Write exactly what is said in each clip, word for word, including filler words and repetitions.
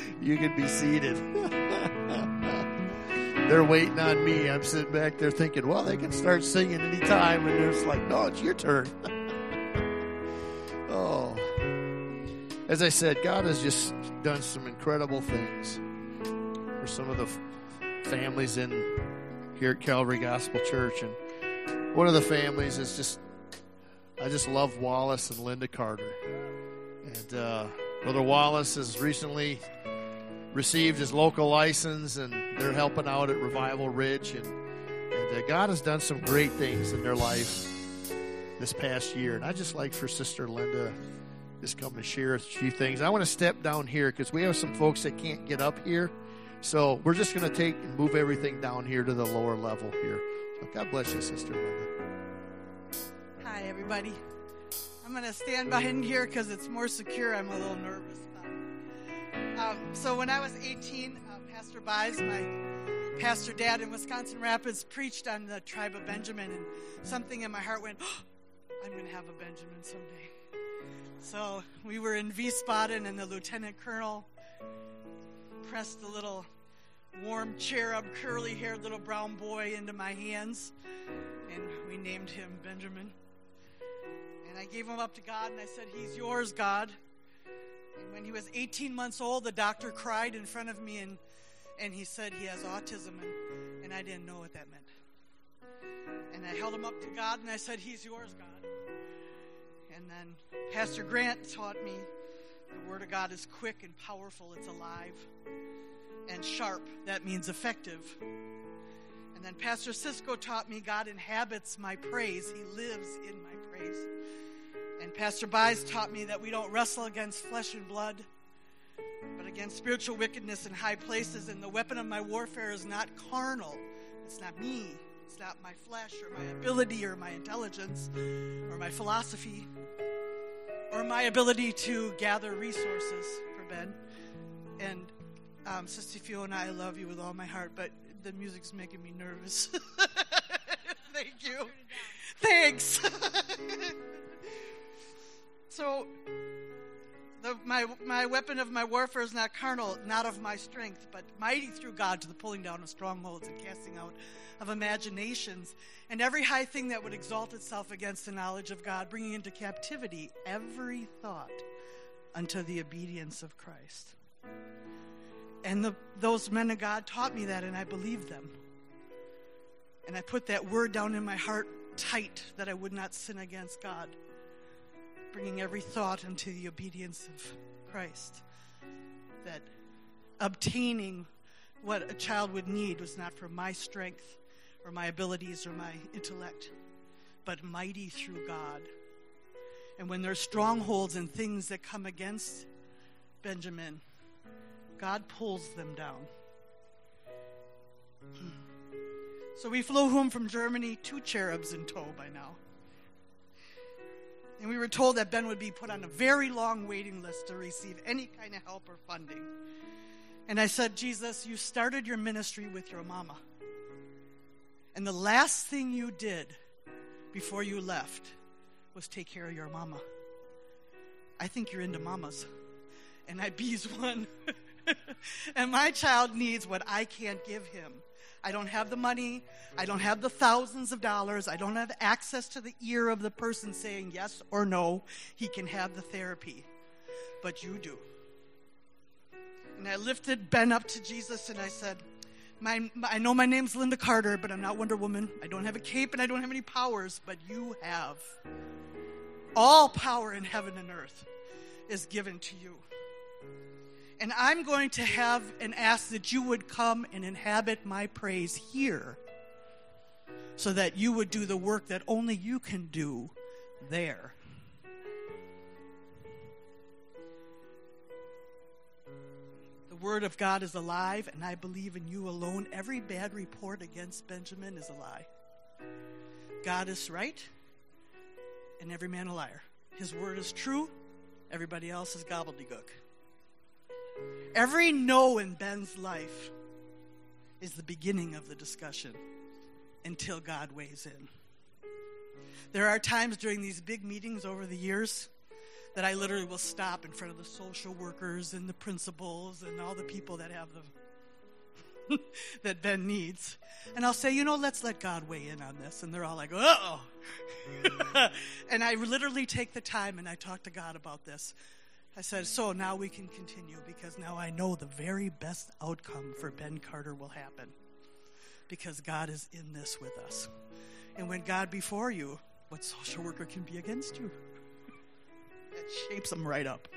You can be seated. They're waiting on me. I'm sitting back there thinking, well, they can start singing anytime. And they're just like, no, it's your turn. Oh. As I said, God has just done some incredible things for some of the f- families in here at Calvary Gospel Church. And one of the families is just, I just love Wallace and Linda Carter. And uh, Brother Wallace has recently received his local license, and they're helping out at Revival Ridge, and, and uh, God has done some great things in their life this past year. And I just like for Sister Linda just come to share a few things. I want to step down here because we have some folks that can't get up here, so we're just going to take and move everything down here to the lower level here. So God bless you, Sister Linda. Hi, everybody. I'm going to stand behind here because it's more secure. I'm a little nervous. Um, so when I was eighteen, uh, Pastor Buys, my pastor dad in Wisconsin Rapids, preached on the tribe of Benjamin, and something in my heart went, oh, I'm going to have a Benjamin someday. So we were in Wiesbaden, and the lieutenant colonel pressed the little warm cherub, curly-haired little brown boy into my hands, and we named him Benjamin. And I gave him up to God, and I said, he's yours, God. And when he was eighteen months old, the doctor cried in front of me, and, and he said he has autism, and, and I didn't know what that meant. And I held him up to God, and I said, he's yours, God. And then Pastor Grant taught me the Word of God is quick and powerful. It's alive and sharp. That means effective. And then Pastor Cisco taught me God inhabits my praise. He lives in my praise. And Pastor Buys taught me that we don't wrestle against flesh and blood, but against spiritual wickedness in high places. And the weapon of my warfare is not carnal. It's not me. It's not my flesh or my ability or my intelligence or my philosophy or my ability to gather resources for Ben. And um, Sister Fiona, I love you with all my heart, but the music's making me nervous. Thank you. Thanks. So, the, my my weapon of my warfare is not carnal, not of my strength, but mighty through God to the pulling down of strongholds and casting out of imaginations, and every high thing that would exalt itself against the knowledge of God, bringing into captivity every thought unto the obedience of Christ. And the, those men of God taught me that, and I believed them. And I put that word down in my heart tight, that I would not sin against God, bringing every thought into the obedience of Christ. That obtaining what a child would need was not from my strength or my abilities or my intellect, but mighty through God. And when there's strongholds and things that come against Benjamin, God pulls them down. So we flew home from Germany, two cherubs in tow by now. And we were told that Ben would be put on a very long waiting list to receive any kind of help or funding. And I said, Jesus, you started your ministry with your mama. And the last thing you did before you left was take care of your mama. I think you're into mamas. And I bees one. And my child needs what I can't give him. I don't have the money. I don't have the thousands of dollars. I don't have access to the ear of the person saying yes or no. He can have the therapy. But you do. And I lifted Ben up to Jesus and I said, my, I know my name's Linda Carter, but I'm not Wonder Woman. I don't have a cape and I don't have any powers, but you have. All power in heaven and earth is given to you. And I'm going to have and ask that you would come and inhabit my praise here so that you would do the work that only you can do there. The word of God is alive, and I believe in you alone. Every bad report against Benjamin is a lie. God is right, and every man a liar. His word is true. Everybody else is gobbledygook. Every no in Ben's life is the beginning of the discussion until God weighs in. There are times during these big meetings over the years that I literally will stop in front of the social workers and the principals and all the people that have the that Ben needs. And I'll say, you know, let's let God weigh in on this. And they're all like, uh-oh. And I literally take the time and I talk to God about this. I said, so now we can continue because now I know the very best outcome for Ben Carter will happen because God is in this with us. And when God before you, what social worker can be against you? It shapes them right up.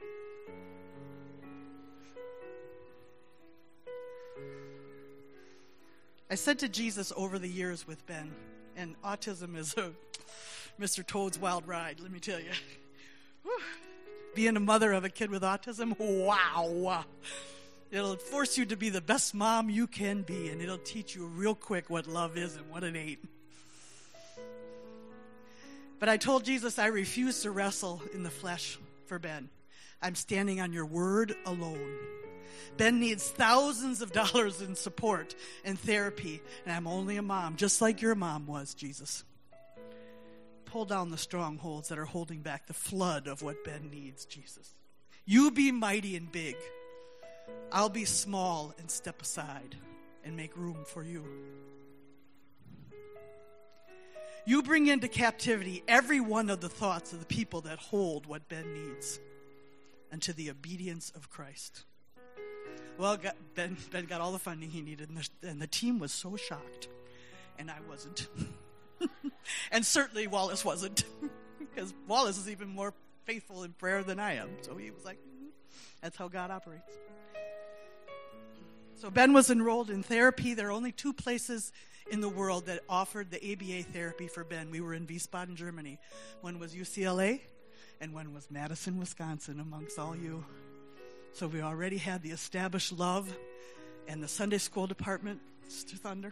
I said to Jesus over the years with Ben, and autism is a Mister Toad's wild ride, let me tell you. Whew. Being a mother of a kid with autism, wow. It'll force you to be the best mom you can be, and it'll teach you real quick what love is and what it ain't. But I told Jesus I refuse to wrestle in the flesh for Ben. I'm standing on your word alone. Ben needs thousands of dollars in support and therapy, and I'm only a mom, just like your mom was, Jesus. Pull down the strongholds that are holding back the flood of what Ben needs, Jesus. You be mighty and big. I'll be small and step aside and make room for you. You bring into captivity every one of the thoughts of the people that hold what Ben needs unto the obedience of Christ. Well, Ben, Ben got all the funding he needed, and the, and the team was so shocked, and I wasn't. And certainly Wallace wasn't, because Wallace is even more faithful in prayer than I am. So he was like, mm, that's how God operates. So Ben was enrolled in therapy. There are only two places in the world that offered the A B A therapy for Ben. We were in Wiesbaden, Germany. One was U C L A, and one was Madison, Wisconsin, amongst all you. So we already had the established love and the Sunday school department, Sister Thunder.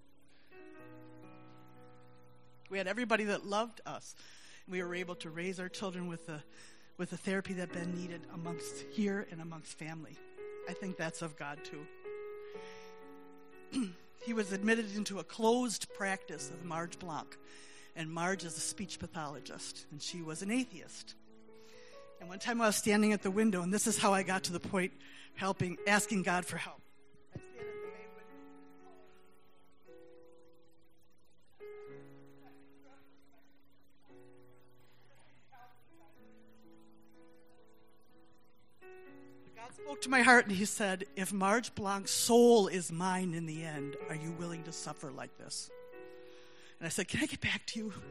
We had everybody that loved us. We were able to raise our children with the with the therapy that Ben needed amongst here and amongst family. I think that's of God too. He was admitted into a closed practice of Marge Blanc. And Marge is a speech pathologist, and she was an atheist. And one time I was standing at the window, and this is how I got to the point helping, asking God for help. I stand at the main window. God spoke to my heart, and he said, if Marge Blanc's soul is mine in the end, are you willing to suffer like this? And I said, can I get back to you?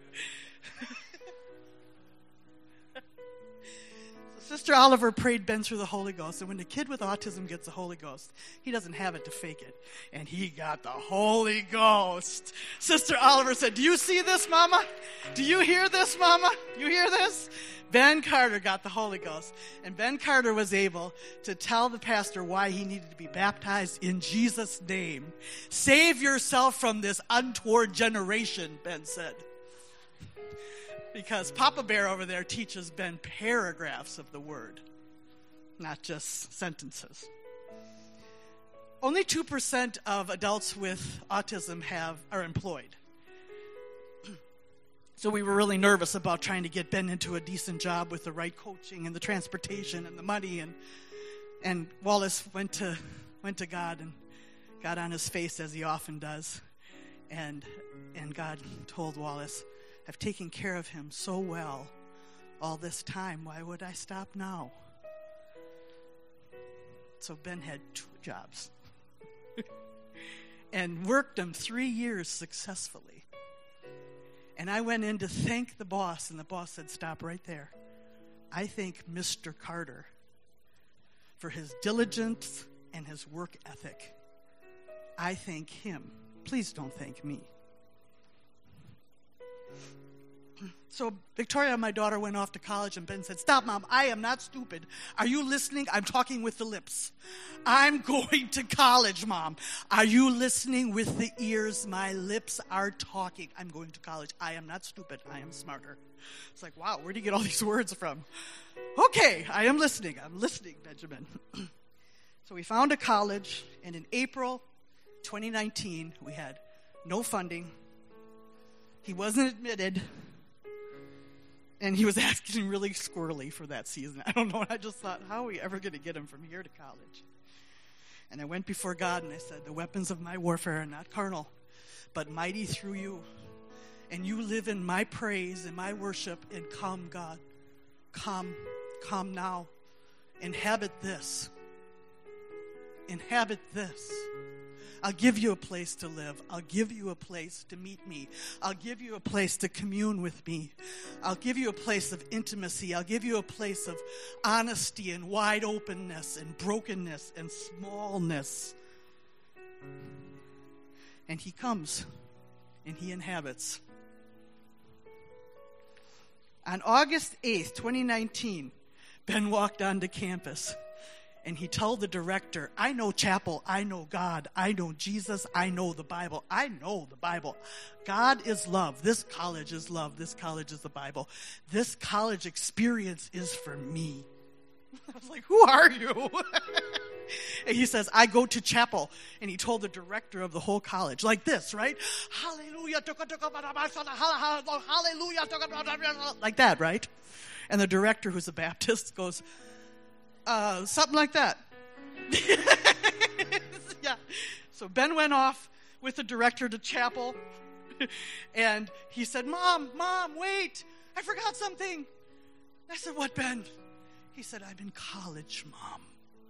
So Sister Oliver prayed Ben through the Holy Ghost. And when the kid with autism gets the Holy Ghost, he doesn't have it to fake it. And he got the Holy Ghost. Sister Oliver said, do you see this, Mama? Do you hear this, Mama? You hear this? Ben Carter got the Holy Ghost. And Ben Carter was able to tell the pastor why he needed to be baptized in Jesus' name. Save yourself from this untoward generation, Ben said. Because Papa Bear over there teaches Ben paragraphs of the word, not just sentences. Only two percent of adults with autism have are employed. So we were really nervous about trying to get Ben into a decent job with the right coaching and the transportation and the money. And and Wallace went to went to God and got on his face, as he often does. And and God told Wallace, I've taken care of him so well all this time. Why would I stop now? So Ben had two jobs and worked them three years successfully. And I went in to thank the boss, and the boss said, stop right there. I thank Mister Carter for his diligence and his work ethic. I thank him. Please don't thank me. So Victoria, my daughter, went off to college, and Ben said, stop, Mom, I am not stupid. Are you listening? I'm talking with the lips. I'm going to college, Mom. Are you listening with the ears? My lips are talking. I'm going to college. I am not stupid. I am smarter. It's like, wow, where do you get all these words from? Okay, I am listening. I'm listening, Benjamin. So we found a college, and in April twenty nineteen, we had no funding. He wasn't admitted. And he was asking really squirrely for that season. I don't know. I just thought, how are we ever going to get him from here to college? And I went before God and I said, the weapons of my warfare are not carnal, but mighty through you. And you live in my praise and my worship. And come, God. Come. Come now. Inhabit this. Inhabit this. I'll give you a place to live. I'll give you a place to meet me. I'll give you a place to commune with me. I'll give you a place of intimacy. I'll give you a place of honesty and wide openness and brokenness and smallness. And he comes and he inhabits. On August eighth, twenty nineteen, Ben walked onto campus. And he told the director, I know chapel, I know God, I know Jesus, I know the Bible. I know the Bible. God is love. This college is love. This college is the Bible. This college experience is for me. I was like, who are you? And he says, I go to chapel. And he told the director of the whole college, like this, right? Hallelujah. Hallelujah. Like that, right? And the director, who's a Baptist, goes, Uh, something like that. Yeah. So Ben went off with the director to chapel, and he said, Mom, Mom, wait, I forgot something. I said, what, Ben? He said, I'm in college, Mom.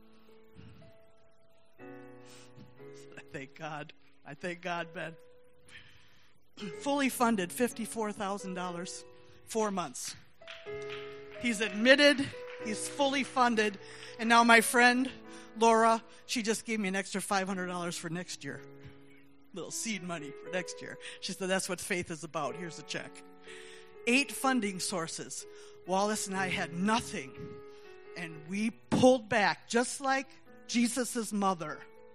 I said, I thank God. I thank God, Ben. Fully funded, fifty-four thousand dollars, four months. He's admitted. He's fully funded. And now my friend, Laura, she just gave me an extra five hundred dollars for next year. Little seed money for next year. She said, that's what faith is about. Here's a check. Eight funding sources. Wallace and I had nothing. And we pulled back, just like Jesus' mother.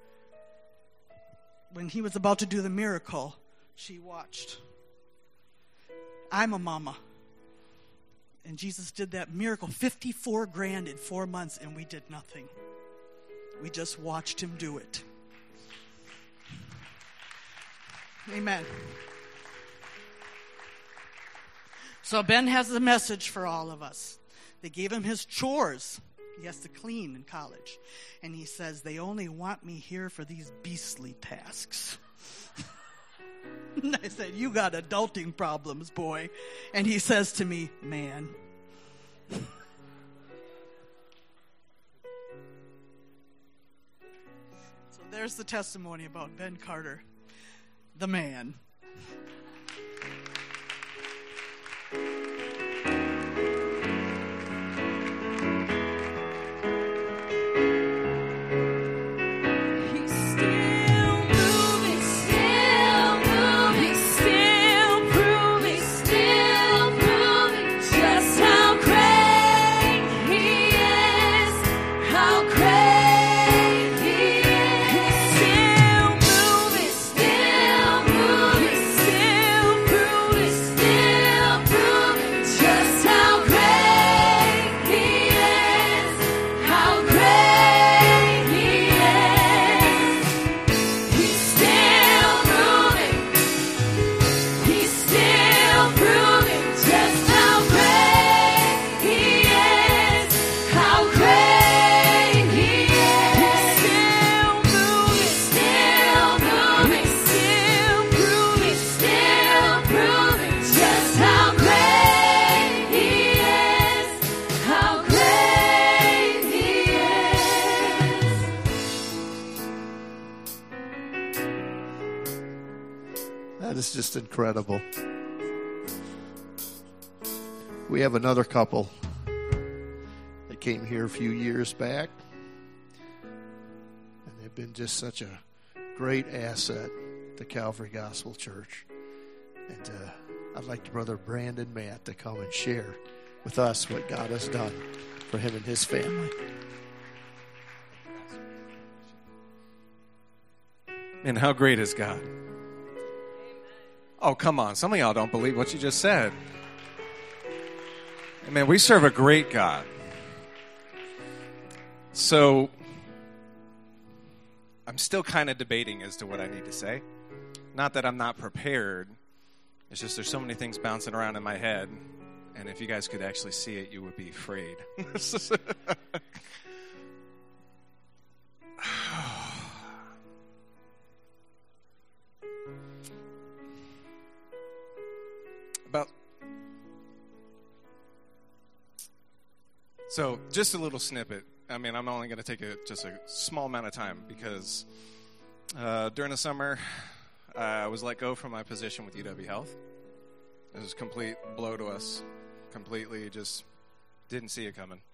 When he was about to do the miracle, she watched. I'm a mama. And Jesus did that miracle, fifty-four grand in four months, and we did nothing. We just watched him do it. Amen. So Ben has a message for all of us. They gave him his chores. He has to clean in college. And he says, they only want me here for these beastly tasks. And I said, you got adulting problems, boy. And he says to me, man. So there's the testimony about Ben Carter, the man. Just incredible. We have another couple that came here a few years back, and they've been just such a great asset to Calvary Gospel Church. And uh, I'd like Brother Brandon Matt to come and share with us what God has done for him and his family. And how great is God? Oh, come on. Some of y'all don't believe what you just said. Man, we serve a great God. So, I'm still kind of debating as to what I need to say. Not that I'm not prepared. It's just there's so many things bouncing around in my head. And if you guys could actually see it, you would be afraid. About so, just a little snippet. I mean, I'm only going to take a, just a small amount of time because uh, during the summer, uh, I was let go from my position with U W Health. It was a complete blow to us. Completely just didn't see it coming.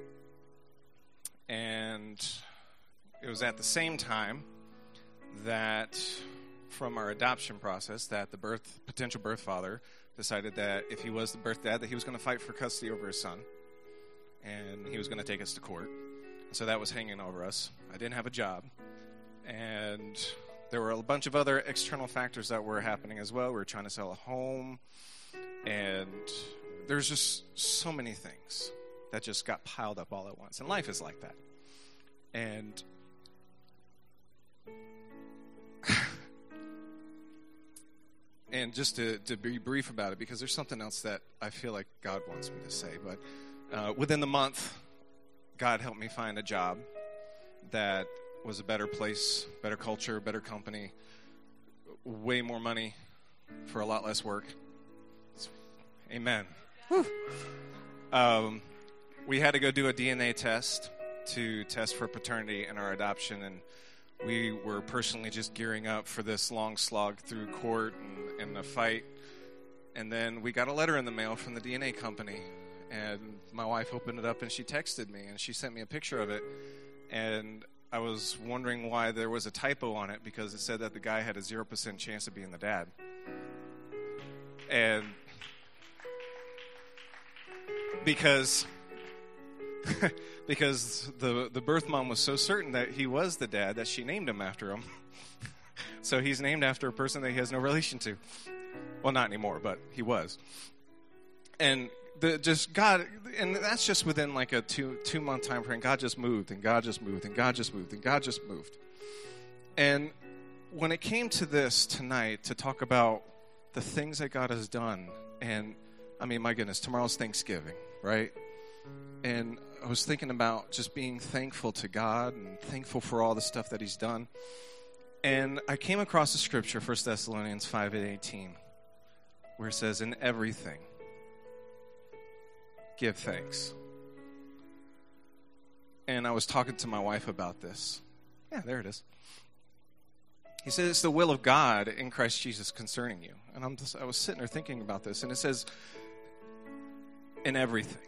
And it was at the same time that from our adoption process that the birth potential birth father decided that if he was the birth dad that he was going to fight for custody over his son. And he was going to take us to court. So that was hanging over us. I didn't have a job. And there were a bunch of other external factors that were happening as well. We were trying to sell a home. And there's just so many things that just got piled up all at once. And life is like that. And and just to, to be brief about it, because there's something else that I feel like God wants me to say. But uh, within the month, God helped me find a job that was a better place, better culture, better company, way more money for a lot less work. Amen. Whew. Um, we had to go do a D N A test to test for paternity in our adoption, and we were personally just gearing up for this long slog through court and, and the fight. And then we got a letter in the mail from the D N A company, and my wife opened it up and she texted me and she sent me a picture of it. And I was wondering why there was a typo on it, because it said that the guy had a zero percent chance of being the dad. And because because the the birth mom was so certain that he was the dad that she named him after him. So he's named after a person that he has no relation to. Well, not anymore, but he was. And the just God, and that's just within like a two two month time frame. God just moved, and God just moved, and God just moved, and God just moved. And when it came to this tonight, to talk about the things that God has done, and I mean, my goodness, tomorrow's Thanksgiving, right? And I was thinking about just being thankful to God and thankful for all the stuff that he's done. And I came across the scripture, First Thessalonians five and eighteen, where it says, in everything, give thanks. And I was talking to my wife about this. Yeah, there it is. He says, it's the will of God in Christ Jesus concerning you. And I'm just, I was sitting there thinking about this, and it says, in everything.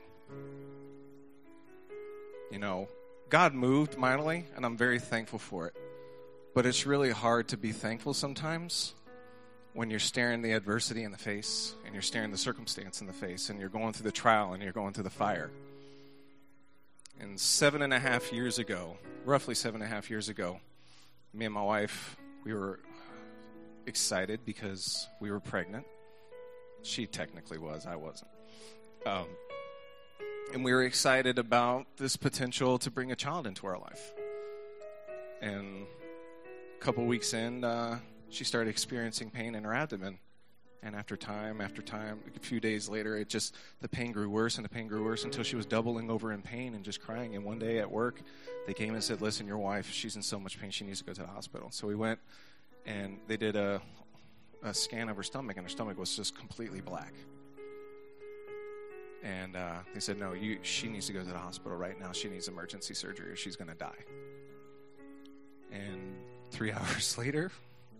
You know, God moved mightily, and I'm very thankful for it. But it's really hard to be thankful sometimes when you're staring the adversity in the face, and you're staring the circumstance in the face, and you're going through the trial, and you're going through the fire. And seven and a half years ago, roughly seven and a half years ago, me and my wife, we were excited because we were pregnant. She technically was, I wasn't. Um, and we were excited about this potential to bring a child into our life. And a couple weeks in, uh, she started experiencing pain in her abdomen. And after time, after time, a few days later, it just, the pain grew worse and the pain grew worse until she was doubling over in pain and just crying. And one day at work, they came and said, listen, your wife, she's in so much pain, she needs to go to the hospital. So we went and they did a, a scan of her stomach, and her stomach was just completely black. And uh, they said, no, you, she needs to go to the hospital right now. She needs emergency surgery or she's going to die. And three hours later,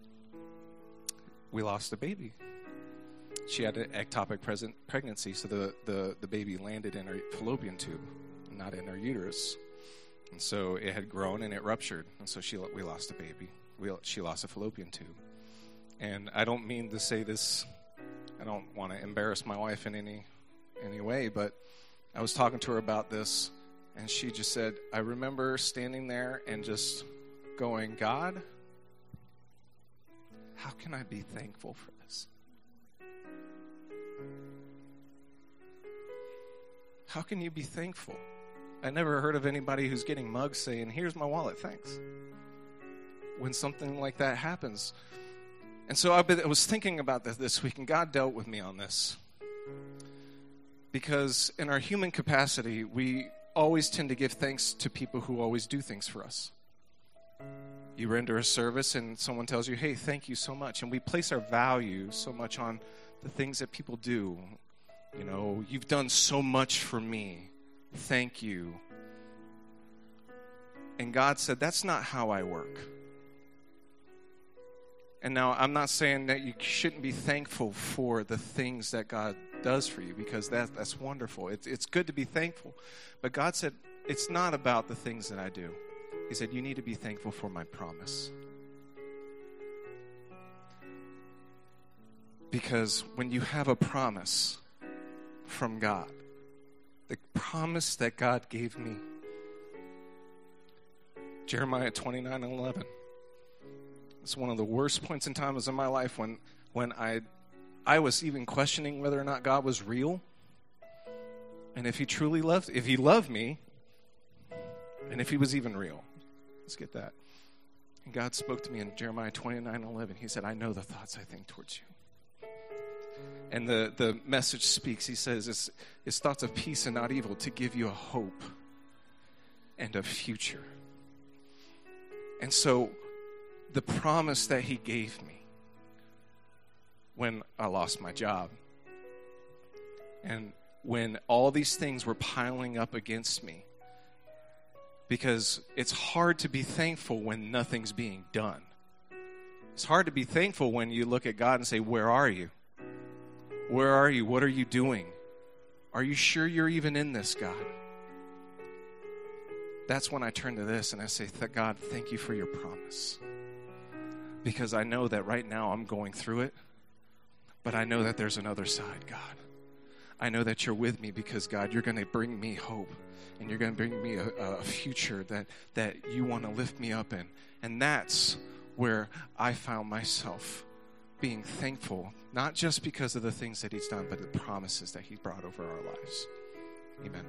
we lost a baby. She had an ectopic present pregnancy, so the, the, the baby landed in her fallopian tube, not in her uterus. And so it had grown and it ruptured, and so she we lost a baby. We, she lost a fallopian tube. And I don't mean to say this, I don't want to embarrass my wife in any any way, but I was talking to her about this, and she just said, I remember standing there and just going, God, how can I be thankful for this? How can you be thankful? I never heard of anybody who's getting mugs saying, here's my wallet, thanks. When something like that happens. And so I've been, I was thinking about this this week, and God dealt with me on this. Because in our human capacity, we always tend to give thanks to people who always do things for us. You render a service and someone tells you, hey, thank you so much. And we place our value so much on the things that people do. You know, you've done so much for me. Thank you. And God said, that's not how I work. And now I'm not saying that you shouldn't be thankful for the things that God does for you, because that, that's wonderful. It's, it's good to be thankful. But God said, it's not about the things that I do. He said, you need to be thankful for my promise. Because when you have a promise from God, the promise that God gave me, Jeremiah twenty-nine and eleven. It's one of the worst points in time in my life when, when I, I was even questioning whether or not God was real. And if he truly loved, if he loved me, and if he was even real. Let's get that. And God spoke to me in Jeremiah twenty-nine eleven. He said, I know the thoughts I think towards you. And the, the message speaks. He says, it's, it's thoughts of peace and not evil, to give you a hope and a future. And so the promise that he gave me when I lost my job, and when all these things were piling up against me, because it's hard to be thankful when nothing's being done. It's hard to be thankful when you look at God and say, where are you? Where are you? What are you doing? Are you sure you're even in this, God? That's when I turn to this and I say, God, thank you for your promise. Because I know that right now I'm going through it, but I know that there's another side, God. I know that you're with me because, God, you're going to bring me hope, and you're going to bring me a, a future that, that you want to lift me up in. And that's where I found myself being thankful, not just because of the things that he's done, but the promises that he brought over our lives. Amen.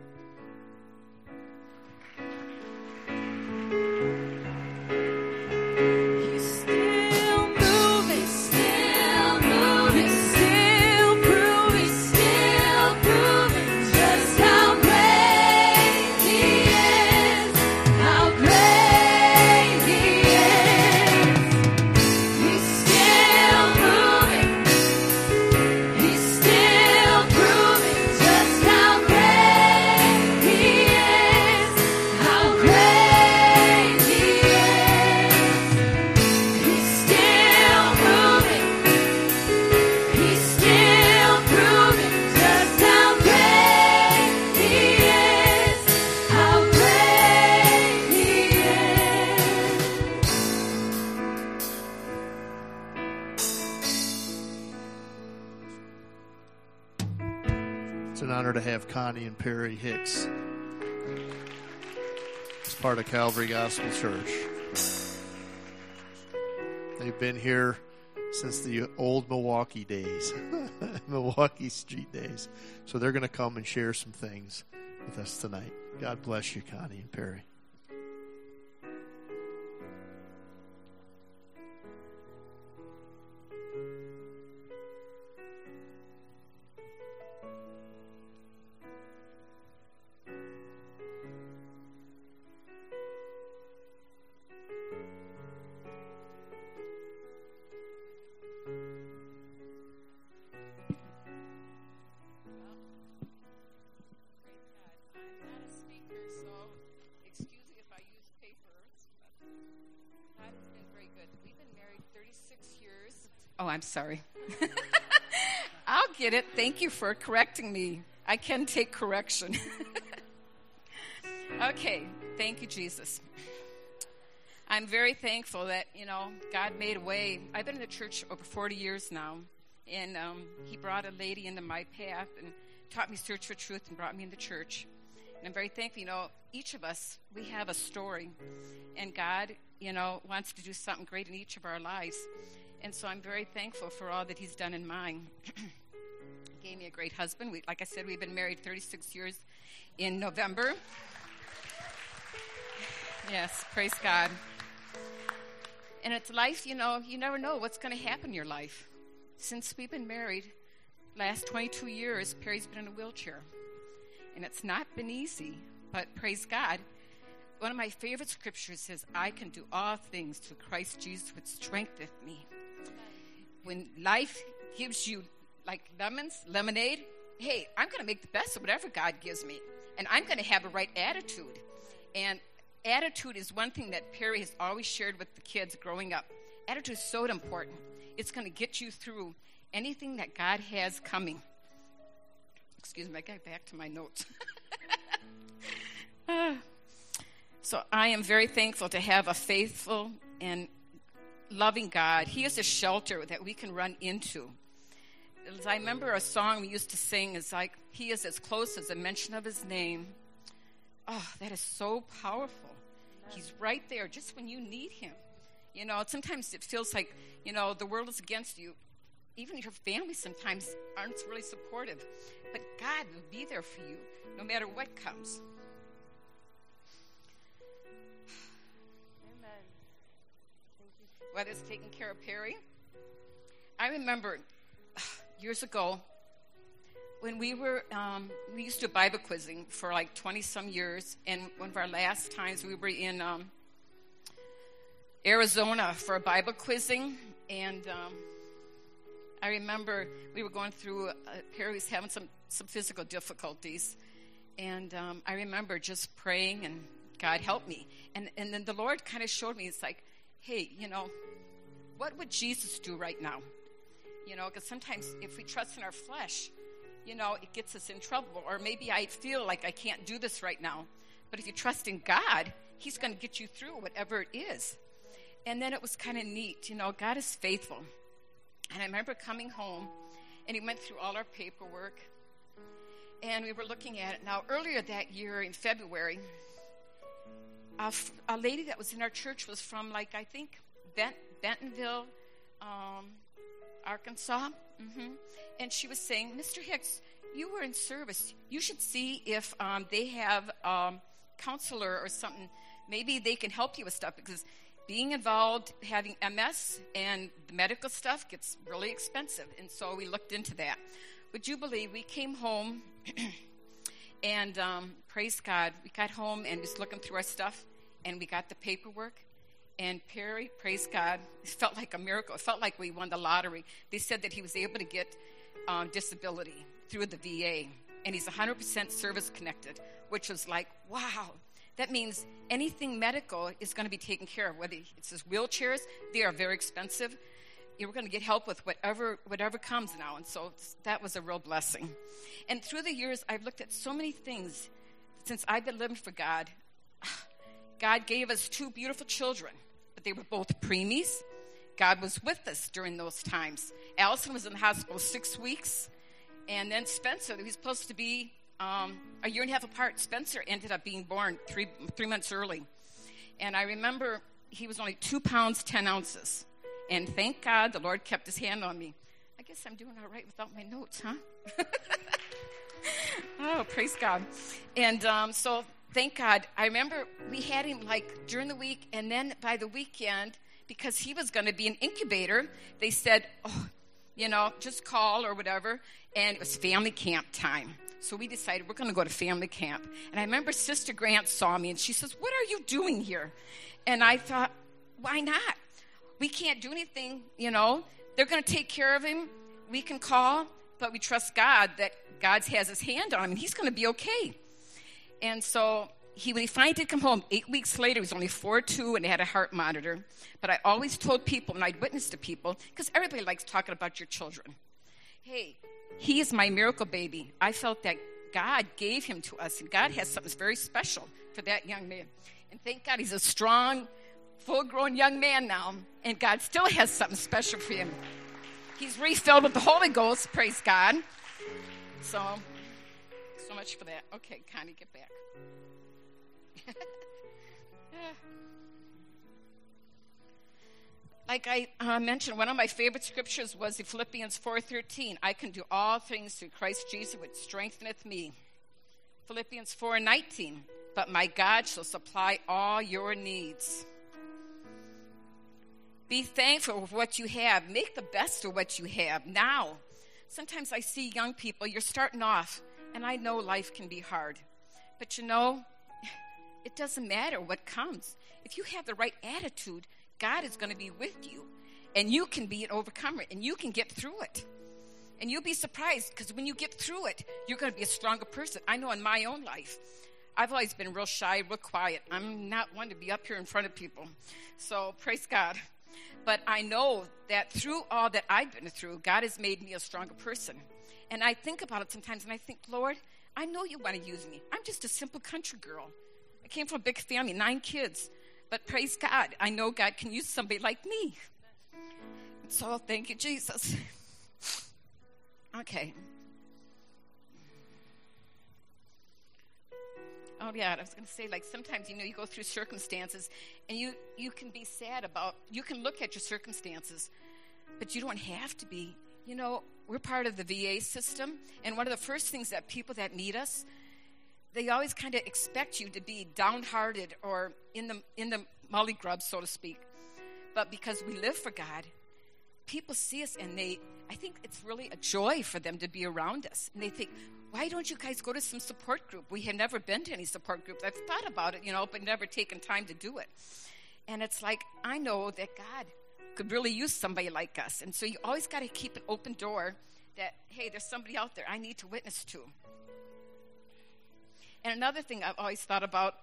To have Connie and Perry Hicks as part of Calvary Gospel Church. They've been here since the old Milwaukee days, Milwaukee Street days. So they're going to come and share some things with us tonight. God bless you, Connie and Perry. Oh, I'm sorry. I'll get it. Thank you for correcting me. I can take correction. Okay. Thank you, Jesus. I'm very thankful that, you know, God made a way. I've been in the church over forty years now, and um, he brought a lady into my path and taught me search for truth and brought me into church. And I'm very thankful. You know, each of us, we have a story, and God, you know, wants to do something great in each of our lives. And so I'm very thankful for all that he's done in mine. He gave me a great husband. We, like I said, we've been married thirty-six years in November. Yes, praise God. And it's life, you know, you never know what's going to happen in your life. Since we've been married, last twenty-two years, Perry's been in a wheelchair. And it's not been easy, but praise God. One of my favorite scriptures says, I can do all things through Christ Jesus, which strengtheneth me. When life gives you like lemons, lemonade, hey, I'm going to make the best of whatever God gives me. And I'm going to have a right attitude. And attitude is one thing that Perry has always shared with the kids growing up. Attitude is so important. It's going to get you through anything that God has coming. Excuse me, I got back to my notes. uh, so I am very thankful to have a faithful and loving God. He is a shelter that we can run into. As I remember a song we used to sing is like, he is as close as a mention of his name. Oh, that is so powerful. He's right there just when you need him. You know, sometimes it feels like, you know, the world is against you. Even your family sometimes aren't really supportive. But God will be there for you no matter what comes. Amen. Thank you. Whether it's taking care of Perry. I remember years ago when we were, um, we used to do Bible quizzing for like twenty-some years. And one of our last times we were in um, Arizona for a Bible quizzing. And um, I remember we were going through, uh, Perry was having some, some physical difficulties. And um, I remember just praying and God help me. And, and then the Lord kind of showed me, it's like, hey, you know, what would Jesus do right now? You know, because sometimes if we trust in our flesh, you know, it gets us in trouble. Or maybe I feel like I can't do this right now. But if you trust in God, he's going to get you through whatever it is. And then it was kind of neat. You know, God is faithful. And I remember coming home, and he went through all our paperwork, and we were looking at it. Now, earlier that year in February, a, f- a lady that was in our church was from, like, I think, Bent- Bentonville, um, Arkansas. Mm-hmm. And she was saying, Mister Hicks, you were in service. You should see if um, they have a um, counselor or something. Maybe they can help you with stuff, because being involved, having M S and the medical stuff gets really expensive. And so we looked into that. Would you believe we came home and um, praise God, we got home and was looking through our stuff and we got the paperwork. And Perry, praise God, it felt like a miracle. It felt like we won the lottery. They said that he was able to get um, disability through the V A. And he's one hundred percent service connected, which was like, wow. That means anything medical is going to be taken care of. Whether it's his wheelchairs, they are very expensive. You're going to get help with whatever whatever comes now. And so that was a real blessing. And through the years, I've looked at so many things since I've been living for God. God gave us two beautiful children, but they were both preemies. God was with us during those times. Allison was in the hospital six weeks. And then Spencer, he was supposed to be Um, a year and a half apart. Spencer ended up being born three three months early. And I remember he was only two pounds, ten ounces. And thank God the Lord kept his hand on me. I guess I'm doing all right without my notes, huh? Oh, praise God. And um, so thank God. I remember we had him like during the week, and then by the weekend, because he was going to be an incubator, they said, oh, you know, just call or whatever. And it was family camp time. So we decided we're going to go to family camp. And I remember Sister Grant saw me, and she says, what are you doing here? And I thought, why not? We can't do anything, you know. They're going to take care of him. We can call, but we trust God that God has his hand on him, and he's going to be okay. And so he, when he finally did come home, eight weeks later, he was only four two and had a heart monitor. But I always told people, and I'd witness to people, because everybody likes talking about your children. Hey, he is my miracle baby. I felt that God gave him to us, and God has something very special for that young man. And thank God he's a strong, full-grown young man now, and God still has something special for him. He's refilled with the Holy Ghost, praise God. So, so much for that. Okay, Connie, get back. Like I uh, mentioned, one of my favorite scriptures was the Philippians four thirteen. I can do all things through Christ Jesus, which strengtheneth me. Philippians four nineteen. But my God shall supply all your needs. Be thankful for what you have. Make the best of what you have now. sometimes I see young people, you're starting off, and I know life can be hard. But you know, it doesn't matter what comes. If you have the right attitude, God is going to be with you. And you can be an overcomer, and you can get through it. And you'll be surprised, because when you get through it, you're going to be a stronger person. I know in my own life, I've always been real shy, real quiet. I'm not one to be up here in front of people. So praise God. But I know that through all that I've been through, God has made me a stronger person. And I think about it sometimes, and I think, Lord, I know you want to use me. I'm just a simple country girl. I came from a big family, nine kids. But praise God, I know God can use somebody like me. So thank you, Jesus. Okay. Oh, yeah, I was going to say, like, sometimes, you know, you go through circumstances, and you, you can be sad about, you can look at your circumstances, but you don't have to be. You know, we're part of the V A system, and one of the first things that people that need us, they always kind of expect you to be downhearted or in the in the molly grub, so to speak. But because we live for God, people see us, and they, I think it's really a joy for them to be around us. And they think, why don't you guys go to some support group? We have never been to any support groups. I've thought about it, you know, but never taken time to do it. And it's like, I know that God could really use somebody like us. And so you always got to keep an open door that, hey, there's somebody out there I need to witness to. And another thing I've always thought about,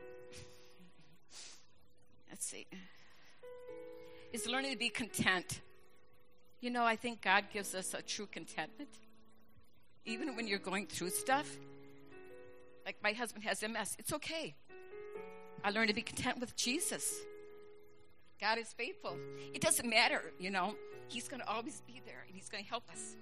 let's see, is learning to be content. You know, I think God gives us a true contentment. Even when you're going through stuff. Like my husband has M S. It's okay. I learned to be content with Jesus. God is faithful. It doesn't matter, you know. He's going to always be there, and he's going to help us.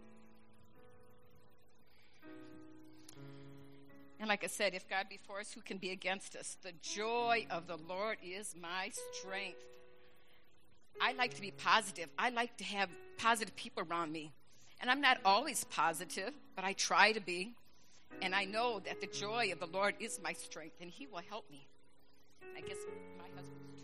And like I said, if God be for us, who can be against us? The joy of the Lord is my strength. I like to be positive. I like to have positive people around me. And I'm not always positive, but I try to be. And I know that the joy of the Lord is my strength, and he will help me. I guess my husband's too.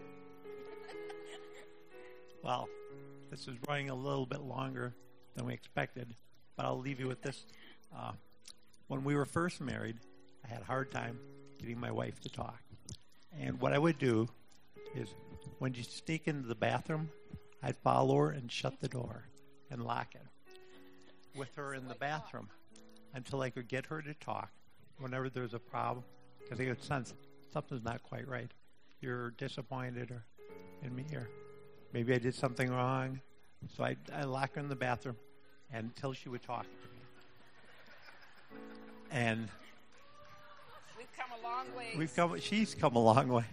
Well, this is running a little bit longer than we expected, but I'll leave you with this. Uh, when we were first married, I had a hard time getting my wife to talk. And what I would do is when you sneak into the bathroom, I'd follow her and shut the door and lock it with her in the bathroom until I could get her to talk whenever there's a problem, because I could sense something's not quite right. You're disappointed or in me, or maybe I did something wrong. So I I lock her in the bathroom until she would talk to me. And we've come a long way. We've come. She's come a long way.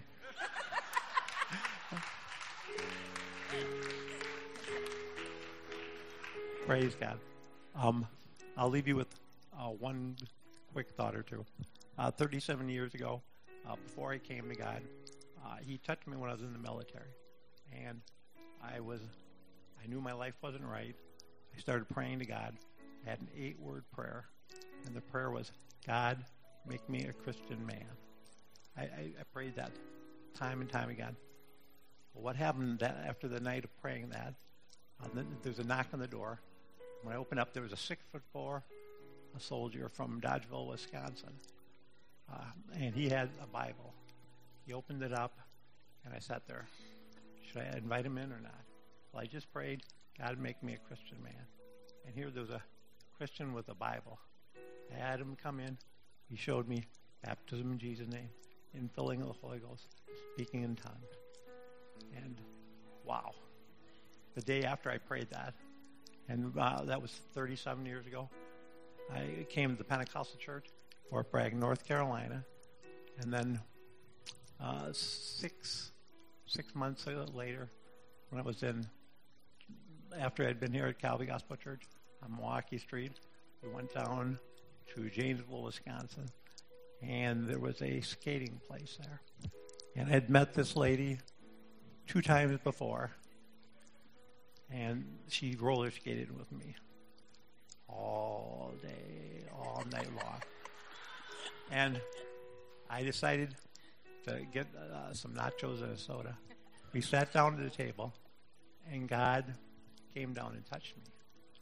Praise God. Um, I'll leave you with uh, one quick thought or two. Uh, thirty-seven years ago, uh, before I came to God, uh, he touched me when I was in the military, and I was, I knew my life wasn't right. I started praying to God. I had an eight-word prayer, and the prayer was, "God, make me a Christian man." I, I, I prayed that time and time again. Well, what happened that after the night of praying that? Uh, then there was a knock on the door. When I opened up, there was a six-foot-four a soldier from Dodgeville, Wisconsin, uh, and he had a Bible. He opened it up, and I sat there. Should I invite him in or not? Well, I just prayed, God, make me a Christian man. And here there was a Christian with a Bible. I had him come in. He showed me baptism in Jesus' name, infilling of the Holy Ghost, speaking in tongues. And wow. The day after I prayed that, and uh, that was thirty-seven years ago, I came to the Pentecostal Church, Fort Bragg, North Carolina. And then uh, six six months later, when I was in, after I'd been here at Calvary Gospel Church on Milwaukee Street, we went down to Janesville, Wisconsin, and there was a skating place there. And I'd met this lady two times before, and she roller skated with me all day, all night long. And I decided to get uh, some nachos and a soda. We sat down at the table, and God came down and touched me.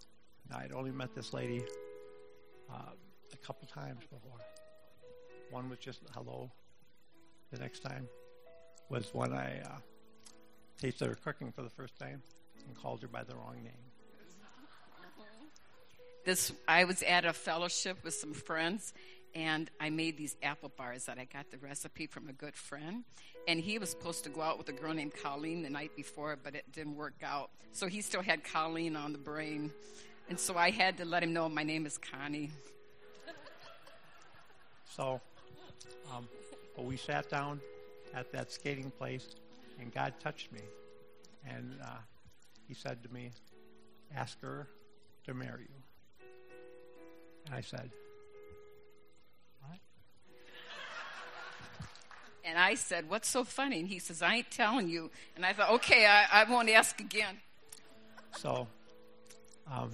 I'd only met this lady uh, a couple times before. One was just hello. The next time was when I uh, tasted her cooking for the first time and called her by the wrong name. This, I was at a fellowship with some friends, and I made these apple bars that I got the recipe from a good friend. And he was supposed to go out with a girl named Colleen the night before, but it didn't work out. So he still had Colleen on the brain. And so I had to let him know my name is Connie. So um, but we sat down at that skating place, and God touched me. And uh, he said to me, ask her to marry you. And I said, what? And I said, what's so funny? And he says, I ain't telling you. And I thought, okay, I, I won't ask again. So um,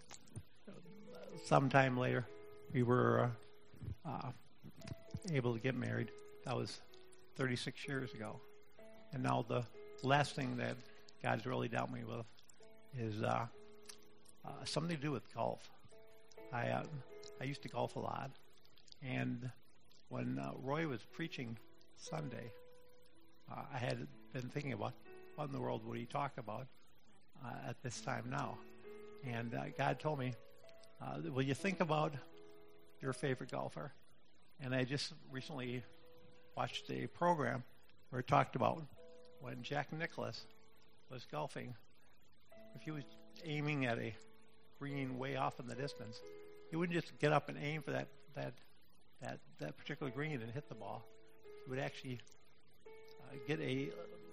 sometime later, we were uh, uh, able to get married. That was thirty-six years ago. And now the last thing that God's really dealt me with is uh, uh, something to do with golf. I uh, I used to golf a lot, and when uh, Roy was preaching Sunday, uh, I had been thinking about what in the world would he talk about uh, at this time now, and uh, God told me, uh, will you think about your favorite golfer? And I just recently watched a program where it talked about when Jack Nicklaus was golfing, if he was aiming at a green way off in the distance, he wouldn't just get up and aim for that that that, that particular green and hit the ball. He would actually uh, get a,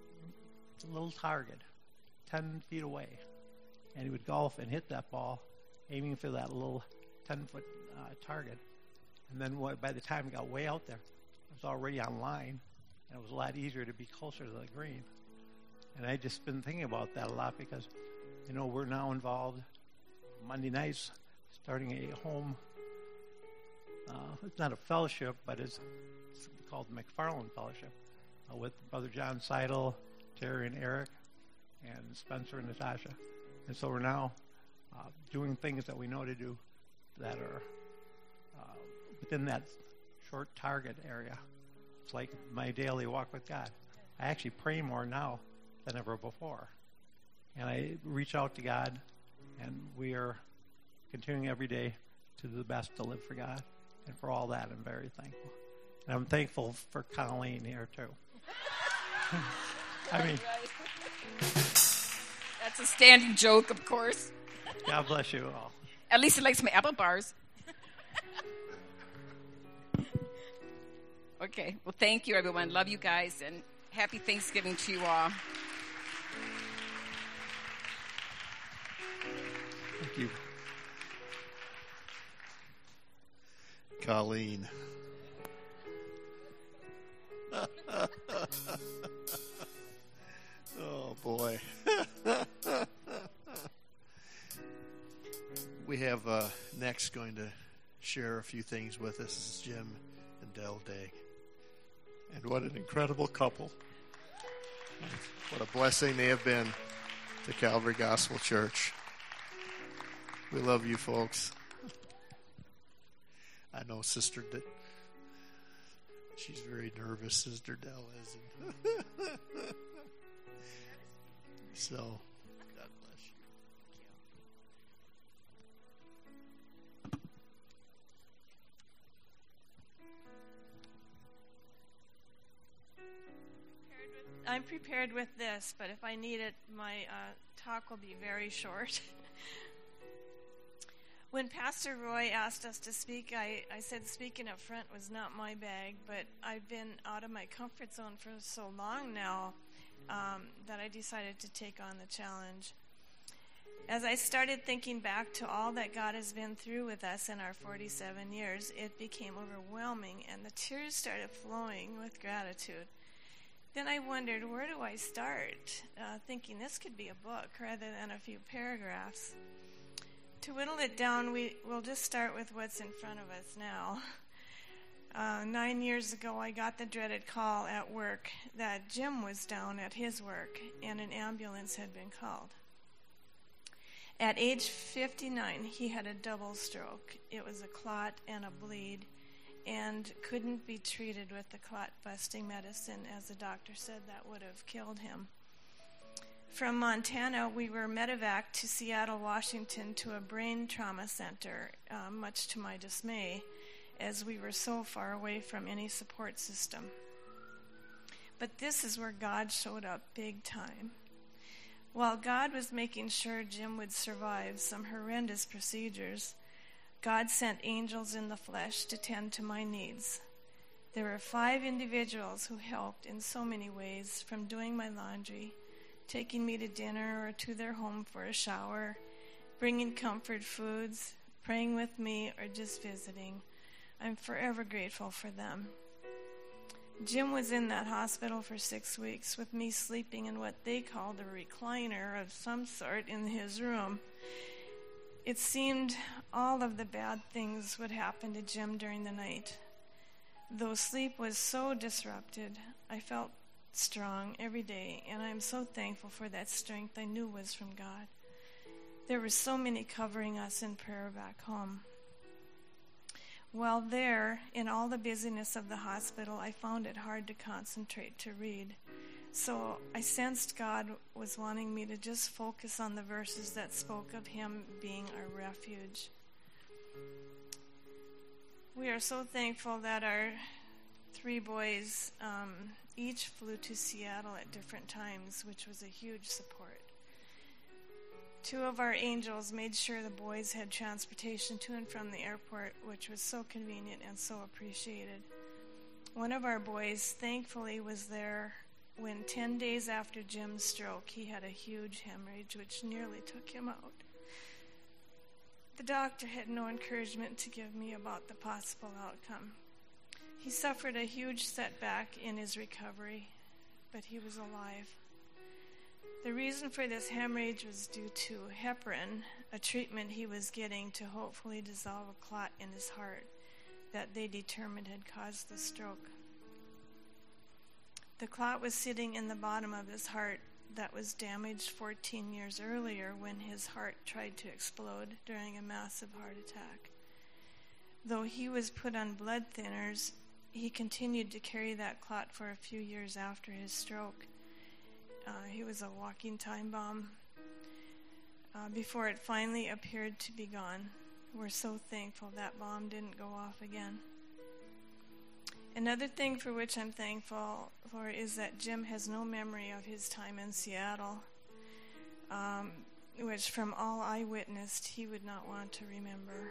a little target ten feet away, and he would golf and hit that ball, aiming for that little ten-foot uh, target. And then what, by the time he got way out there, it was already on line, and it was a lot easier to be closer to the green. And I just been thinking about that a lot because, you know, we're now involved Monday nights starting a home. Uh, it's not a fellowship, but it's, it's called the McFarland Fellowship uh, with Brother John Seidel, Terry and Eric, and Spencer and Natasha. And so we're now uh, doing things that we know to do that are uh, within that short target area. It's like my daily walk with God. I actually pray more now than ever before. And I reach out to God, and we are continuing every day to do the best to live for God. And for all that, I'm very thankful. And I'm thankful for Colleen here, too. I mean, that's a standing joke, of course. God bless you all. At least he likes my apple bars. Okay. Well, thank you, everyone. Love you guys, and happy Thanksgiving to you all. Thank you. Colleen. Oh, boy. We have uh, next going to share a few things with us. This is Jim and Dell Day. And what an incredible couple. What a blessing they have been to Calvary Gospel Church. We love you folks. I know Sister D- she's very nervous, Sister Dell is. So, God bless you. I'm prepared with this, but if I need it, my uh, talk will be very short. When Pastor Roy asked us to speak, I, I said speaking up front was not my bag, but I've been out of my comfort zone for so long now um, that I decided to take on the challenge. As I started thinking back to all that God has been through with us in our forty-seven years, it became overwhelming, and the tears started flowing with gratitude. Then I wondered, where do I start? Uh, thinking this could be a book rather than a few paragraphs. To whittle it down, we will just start with what's in front of us now. Uh, nine years ago, I got the dreaded call at work that Jim was down at his work and an ambulance had been called. At age fifty-nine, he had a double stroke. It was a clot and a bleed, and couldn't be treated with the clot-busting medicine, as the doctor said that would have killed him. From Montana, we were medevaced to Seattle, Washington, to a brain trauma center, uh, much to my dismay, as we were so far away from any support system. But this is where God showed up big time. While God was making sure Jim would survive some horrendous procedures, God sent angels in the flesh to tend to my needs. There were five individuals who helped in so many ways, from doing my laundry, taking me to dinner or to their home for a shower, bringing comfort foods, praying with me, or just visiting. I'm forever grateful for them. Jim was in that hospital for six weeks with me sleeping in what they called a recliner of some sort in his room. It seemed all of the bad things would happen to Jim during the night. Though sleep was so disrupted, I felt strong every day, and I'm so thankful for that strength I knew was from God. There were so many covering us in prayer back home. While there, in all the busyness of the hospital, I found it hard to concentrate to read. So I sensed God was wanting me to just focus on the verses that spoke of Him being our refuge. We are so thankful that our three boys um, each flew to Seattle at different times, which was a huge support. Two of our angels made sure the boys had transportation to and from the airport, which was so convenient and so appreciated. One of our boys, thankfully, was there when ten days after Jim's stroke, he had a huge hemorrhage, which nearly took him out. The doctor had no encouragement to give me about the possible outcome. He suffered a huge setback in his recovery, but he was alive. The reason for this hemorrhage was due to heparin, a treatment he was getting to hopefully dissolve a clot in his heart that they determined had caused the stroke. The clot was sitting in the bottom of his heart that was damaged fourteen years earlier when his heart tried to explode during a massive heart attack. Though he was put on blood thinners, he continued to carry that clot for a few years after his stroke. Uh, he was a walking time bomb uh, before it finally appeared to be gone. We're so thankful that bomb didn't go off again. Another thing for which I'm thankful for is that Jim has no memory of his time in Seattle, um, which from all I witnessed, he would not want to remember.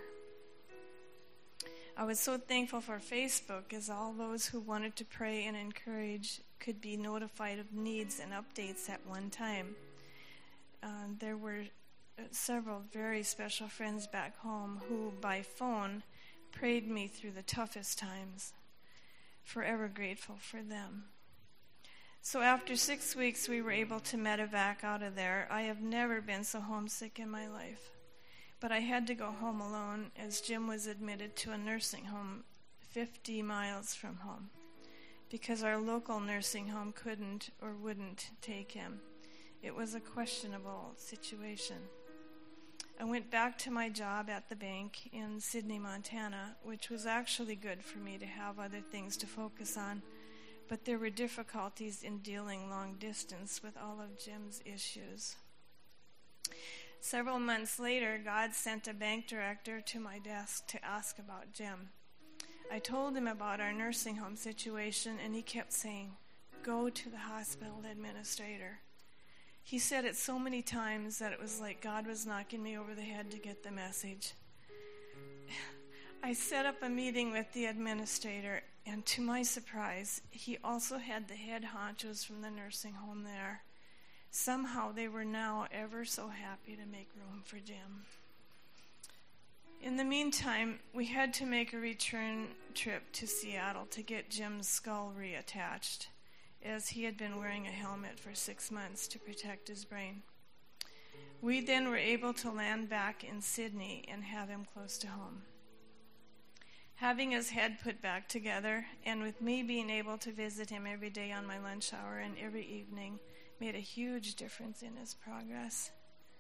I was so thankful for Facebook, as all those who wanted to pray and encourage could be notified of needs and updates at one time. Uh, there were several very special friends back home who, by phone, prayed me through the toughest times. Forever grateful for them. So after six weeks, we were able to medevac out of there. I have never been so homesick in my life. But I had to go home alone, as Jim was admitted to a nursing home fifty miles from home, because our local nursing home couldn't or wouldn't take him. It was a questionable situation. I went back to my job at the bank in Sidney, Montana, which was actually good for me to have other things to focus on, but there were difficulties in dealing long distance with all of Jim's issues. Several months later, God sent a bank director to my desk to ask about Jim. I told him about our nursing home situation, and he kept saying, "Go to the hospital administrator." He said it so many times that it was like God was knocking me over the head to get the message. I set up a meeting with the administrator, and to my surprise, he also had the head honchos from the nursing home there. Somehow they were now ever so happy to make room for Jim. In the meantime, we had to make a return trip to Seattle to get Jim's skull reattached, as he had been wearing a helmet for six months to protect his brain. We then were able to land back in Sidney and have him close to home. Having his head put back together, and with me being able to visit him every day on my lunch hour and every evening, made a huge difference in his progress.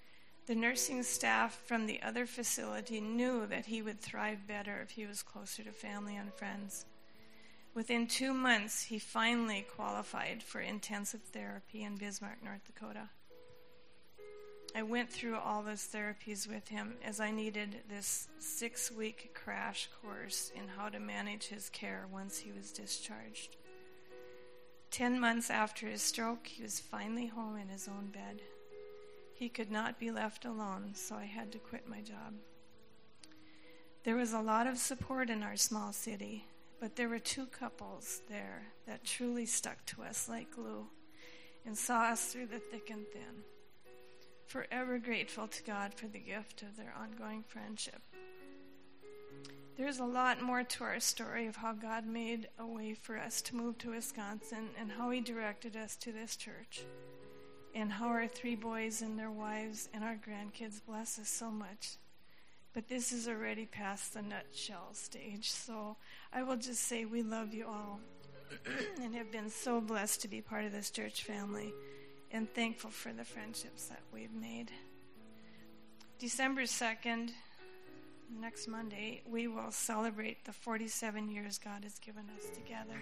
The nursing staff from the other facility knew that he would thrive better if he was closer to family and friends. Within two months, he finally qualified for intensive therapy in Bismarck, North Dakota. I went through all those therapies with him as I needed this six-week crash course in how to manage his care once he was discharged. Ten months after his stroke, he was finally home in his own bed. He could not be left alone, so I had to quit my job. There was a lot of support in our small city, but there were two couples there that truly stuck to us like glue and saw us through the thick and thin. Forever grateful to God for the gift of their ongoing friendship. There's a lot more to our story of how God made a way for us to move to Wisconsin and how he directed us to this church, and how our three boys and their wives and our grandkids bless us so much. But this is already past the nutshell stage, so I will just say we love you all and have been so blessed to be part of this church family and thankful for the friendships that we've made. December second, next Monday, we will celebrate the forty-seven years God has given us together.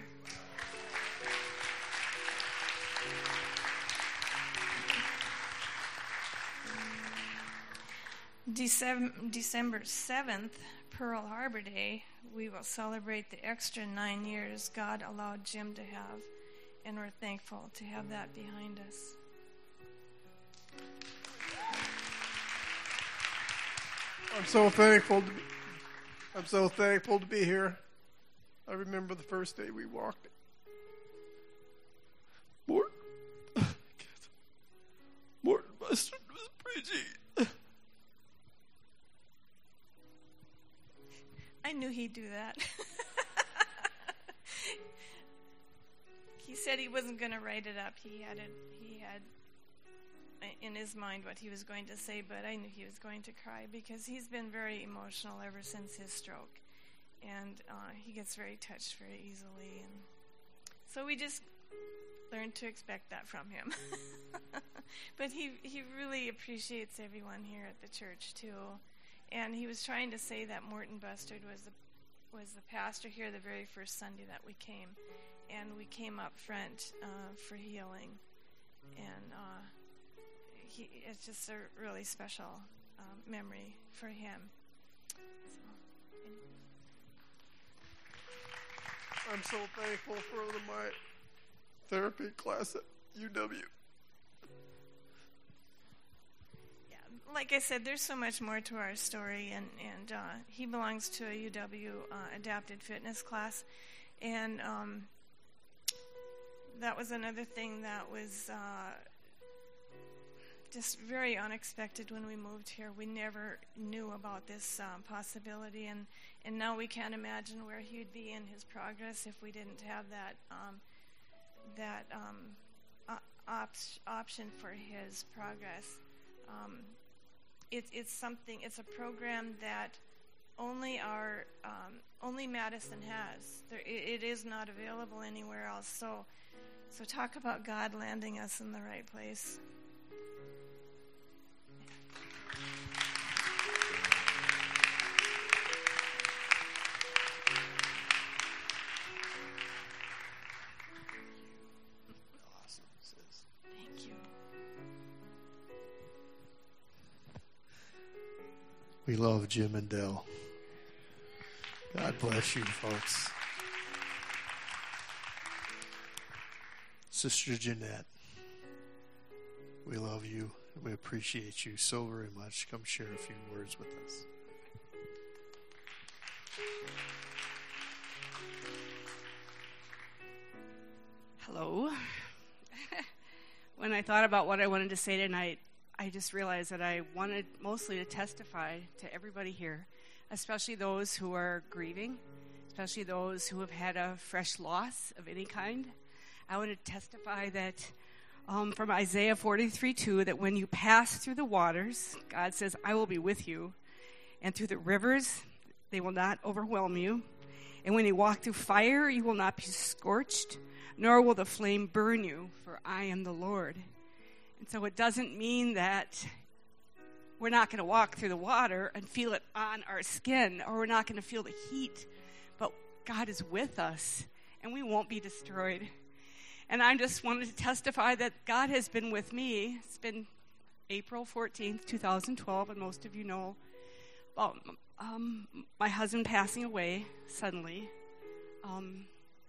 December seventh, Pearl Harbor Day, we will celebrate the extra nine years God allowed Jim to have, and we're thankful to have that behind us. I'm so thankful to be, I'm so thankful to be here. I remember the first day we walked. Morton, Morton Mustard was preaching. I knew he'd do that. He said he wasn't going to write it up. He had it, he had in his mind what he was going to say, but I knew he was going to cry because he's been very emotional ever since his stroke, and uh, he gets very touched very easily, and so we just learned to expect that from him. But he he really appreciates everyone here at the church too. And he was trying to say that Morton Bustard was the was the pastor here the very first Sunday that we came, and we came up front uh, for healing, and uh, he, it's just a really special um, memory for him. So, I'm so thankful for the, my therapy class at U W. Like I said, there's so much more to our story, and, and uh, he belongs to a U W uh, adapted fitness class, and um, that was another thing that was uh, just very unexpected when we moved here. We never knew about this um, possibility, and, and now we can't imagine where he would be in his progress if we didn't have that um, that um, op- option for his progress. Um, It's it's something. It's a program that only our um, only Madison has. There, it, it is not available anywhere else. So, so talk about God landing us in the right place. Awesome, sis. Thank you. We love Jim and Dell. God bless you, folks. Sister Jeanette, we love you. We appreciate you so very much. Come share a few words with us. Hello. When I thought about what I wanted to say tonight, I just realized that I wanted mostly to testify to everybody here, especially those who are grieving, especially those who have had a fresh loss of any kind. I want to testify that um, from Isaiah forty-three two, that when you pass through the waters, God says, I will be with you. And through the rivers, they will not overwhelm you. And when you walk through fire, you will not be scorched, nor will the flame burn you, for I am the Lord. And so it doesn't mean that we're not going to walk through the water and feel it on our skin, or we're not going to feel the heat. But God is with us, and we won't be destroyed. And I just wanted to testify that God has been with me. It's been April fourteenth, twenty twelve, and most of you know about um, my husband passing away suddenly. Um,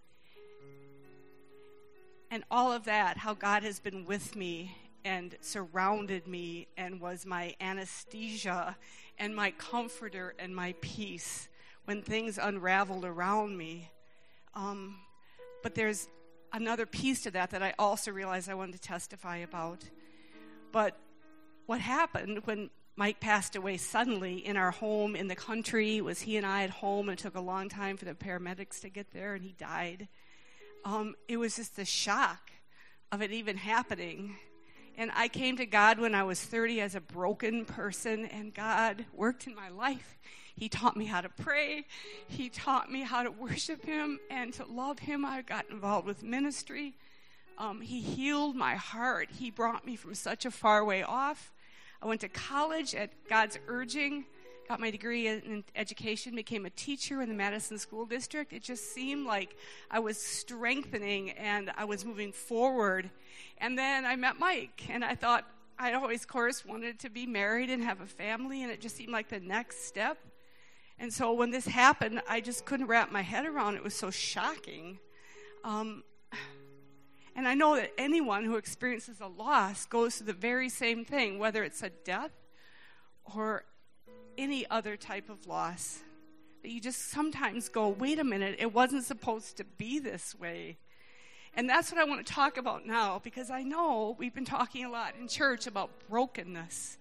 and all of that, how God has been with me and surrounded me and was my anesthesia and my comforter and my peace when things unraveled around me. Um, but there's another piece to that that I also realized I wanted to testify about. But what happened when Mike passed away suddenly in our home in the country was he and I at home, and it took a long time for the paramedics to get there, and he died. Um, it was just the shock of it even happening. And I came to God when I was thirty as a broken person, and God worked in my life. He taught me how to pray. He taught me how to worship him and to love him. I got involved with ministry. Um, he healed my heart. He brought me from such a far way off. I went to college at God's urging, got my degree in education, became a teacher in the Madison School District. It just seemed like I was strengthening and I was moving forward. And then I met Mike, and I thought I'd always, of course, wanted to be married and have a family, and it just seemed like the next step. And so when this happened, I just couldn't wrap my head around it. It was so shocking. Um, and I know that anyone who experiences a loss goes through the very same thing, whether it's a death or any other type of loss. That you just sometimes go, wait a minute, it wasn't supposed to be this way. And that's what I want to talk about now, because I know we've been talking a lot in church about brokenness.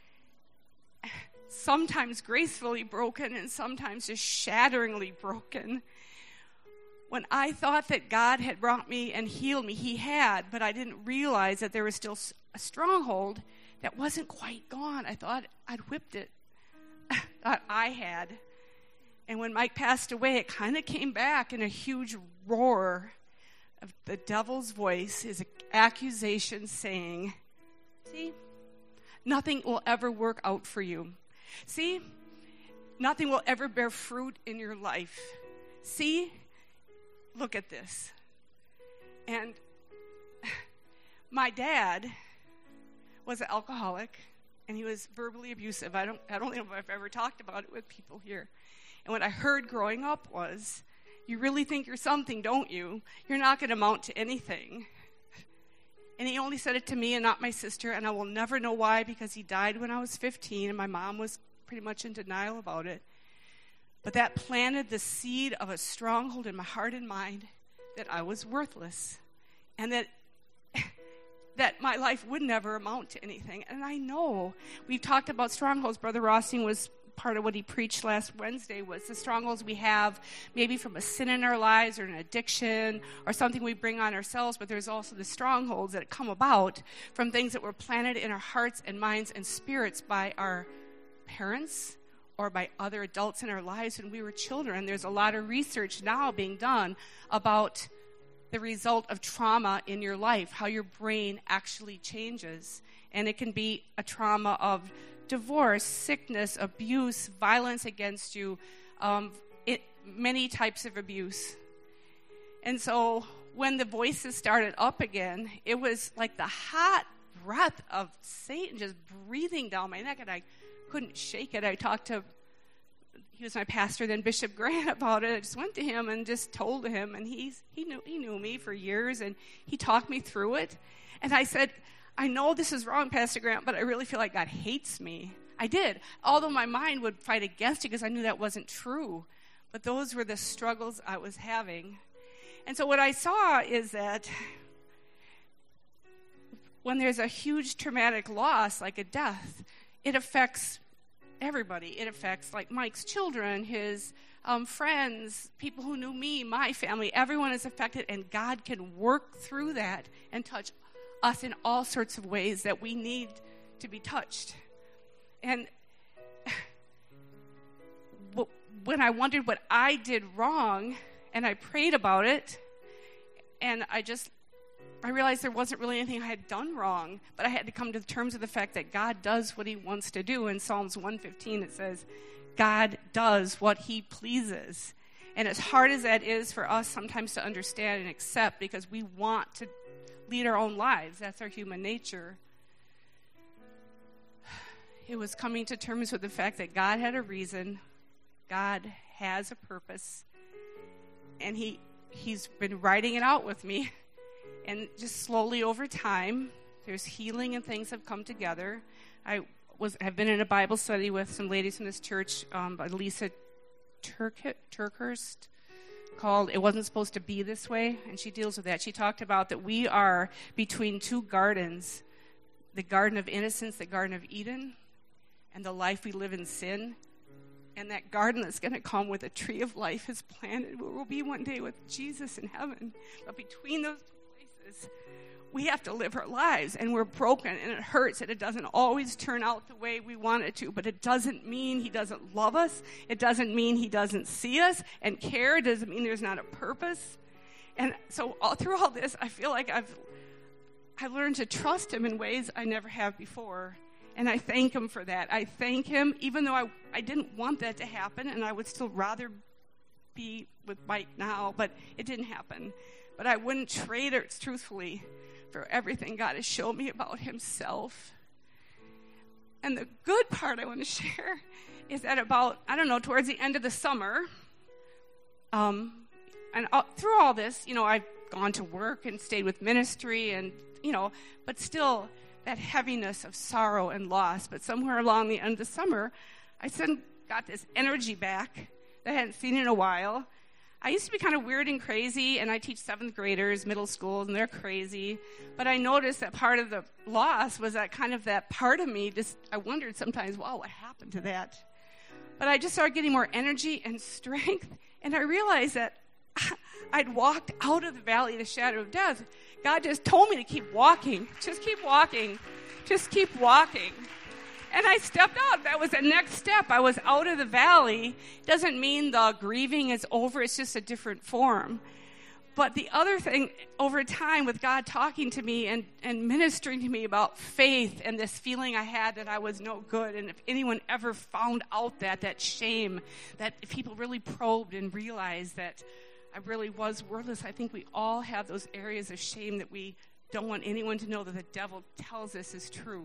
Sometimes gracefully broken and sometimes just shatteringly broken. When I thought that God had brought me and healed me, he had, but I didn't realize that there was still a stronghold that wasn't quite gone. I thought I'd whipped it. Thought I had. And when Mike passed away, it kind of came back in a huge roar of the devil's voice, his accusation saying, see, nothing will ever work out for you. See, nothing will ever bear fruit in your life. See, look at this. And my dad was an alcoholic, and he was verbally abusive. I don't, I don't know if I've ever talked about it with people here. And what I heard growing up was, you really think you're something, don't you? You're not going to amount to anything. And he only said it to me and not my sister, and I will never know why, because he died when I was fifteen, and my mom was pretty much in denial about it. But that planted the seed of a stronghold in my heart and mind that I was worthless, and that that my life would never amount to anything. And I know we've talked about strongholds. Brother Rossing was part of what he preached last Wednesday, was the strongholds we have maybe from a sin in our lives or an addiction or something we bring on ourselves, but there's also the strongholds that come about from things that were planted in our hearts and minds and spirits by our parents or by other adults in our lives when we were children. There's a lot of research now being done about the result of trauma in your life, how your brain actually changes. And it can be a trauma of divorce, sickness, abuse, violence against you, um, it, many types of abuse. And so when the voices started up again, it was like the hot breath of Satan just breathing down my neck, and I couldn't shake it. I talked to, he was my pastor then, Bishop Grant, about it. I just went to him and just told him, and he's, he knew he knew me for years, and he talked me through it. And I said, I know this is wrong, Pastor Grant, but I really feel like God hates me. I did, although my mind would fight against it because I knew that wasn't true. But those were the struggles I was having. And so what I saw is that when there's a huge traumatic loss, like a death, it affects everybody. It affects, like, Mike's children, his um, friends, people who knew me, my family. Everyone is affected, and God can work through that and touch us in all sorts of ways that we need to be touched. And when I wondered what I did wrong, and I prayed about it, and I just I realized there wasn't really anything I had done wrong, but I had to come to terms with the fact that God does what he wants to do. In Psalms one fifteen, it says, God does what he pleases. And as hard as that is for us sometimes to understand and accept, because we want to lead our own lives, that's our human nature, it was coming to terms with the fact that God had a reason, God has a purpose, and he he's been writing it out with me. And just slowly over time, there's healing and things have come together. I was have been in a Bible study with some ladies from this church, um, by Lisa Turk- Turkhurst, called It Wasn't Supposed to Be This Way, and she deals with that. She talked about that we are between two gardens, the Garden of Innocence, the Garden of Eden, and the life we live in sin. And that garden that's going to come with a tree of life is planted where we'll be one day with Jesus in heaven. But between those two places, we have to live our lives, and we're broken, and it hurts, and it doesn't always turn out the way we want it to, but it doesn't mean he doesn't love us. It doesn't mean he doesn't see us and care. It doesn't mean there's not a purpose. And so all through all this, I feel like I've I've learned to trust him in ways I never have before, and I thank him for that. I thank him, even though I, I didn't want that to happen, and I would still rather be with Mike now, but it didn't happen. But I wouldn't trade it, truthfully, for everything God has shown me about himself. And the good part I want to share is that about, I don't know, towards the end of the summer, um, and all, through all this, you know, I've gone to work and stayed with ministry and, you know, but still that heaviness of sorrow and loss. But somewhere along the end of the summer, I suddenly got this energy back that I hadn't seen in a while. I used to be kind of weird and crazy, and I teach seventh graders, middle school, and they're crazy. But I noticed that part of the loss was that kind of that part of me, just I wondered sometimes, wow, what happened to that? But I just started getting more energy and strength, and I realized that I'd walked out of the valley of the shadow of death. God just told me to keep walking. Just keep walking. Just keep walking. And I stepped out. That was the next step. I was out of the valley. Doesn't mean the grieving is over. It's just a different form. But the other thing, over time, with God talking to me and, and ministering to me about faith and this feeling I had that I was no good, and if anyone ever found out that, that shame, that if people really probed and realized that I really was worthless, I think we all have those areas of shame that we don't want anyone to know that the devil tells us is true.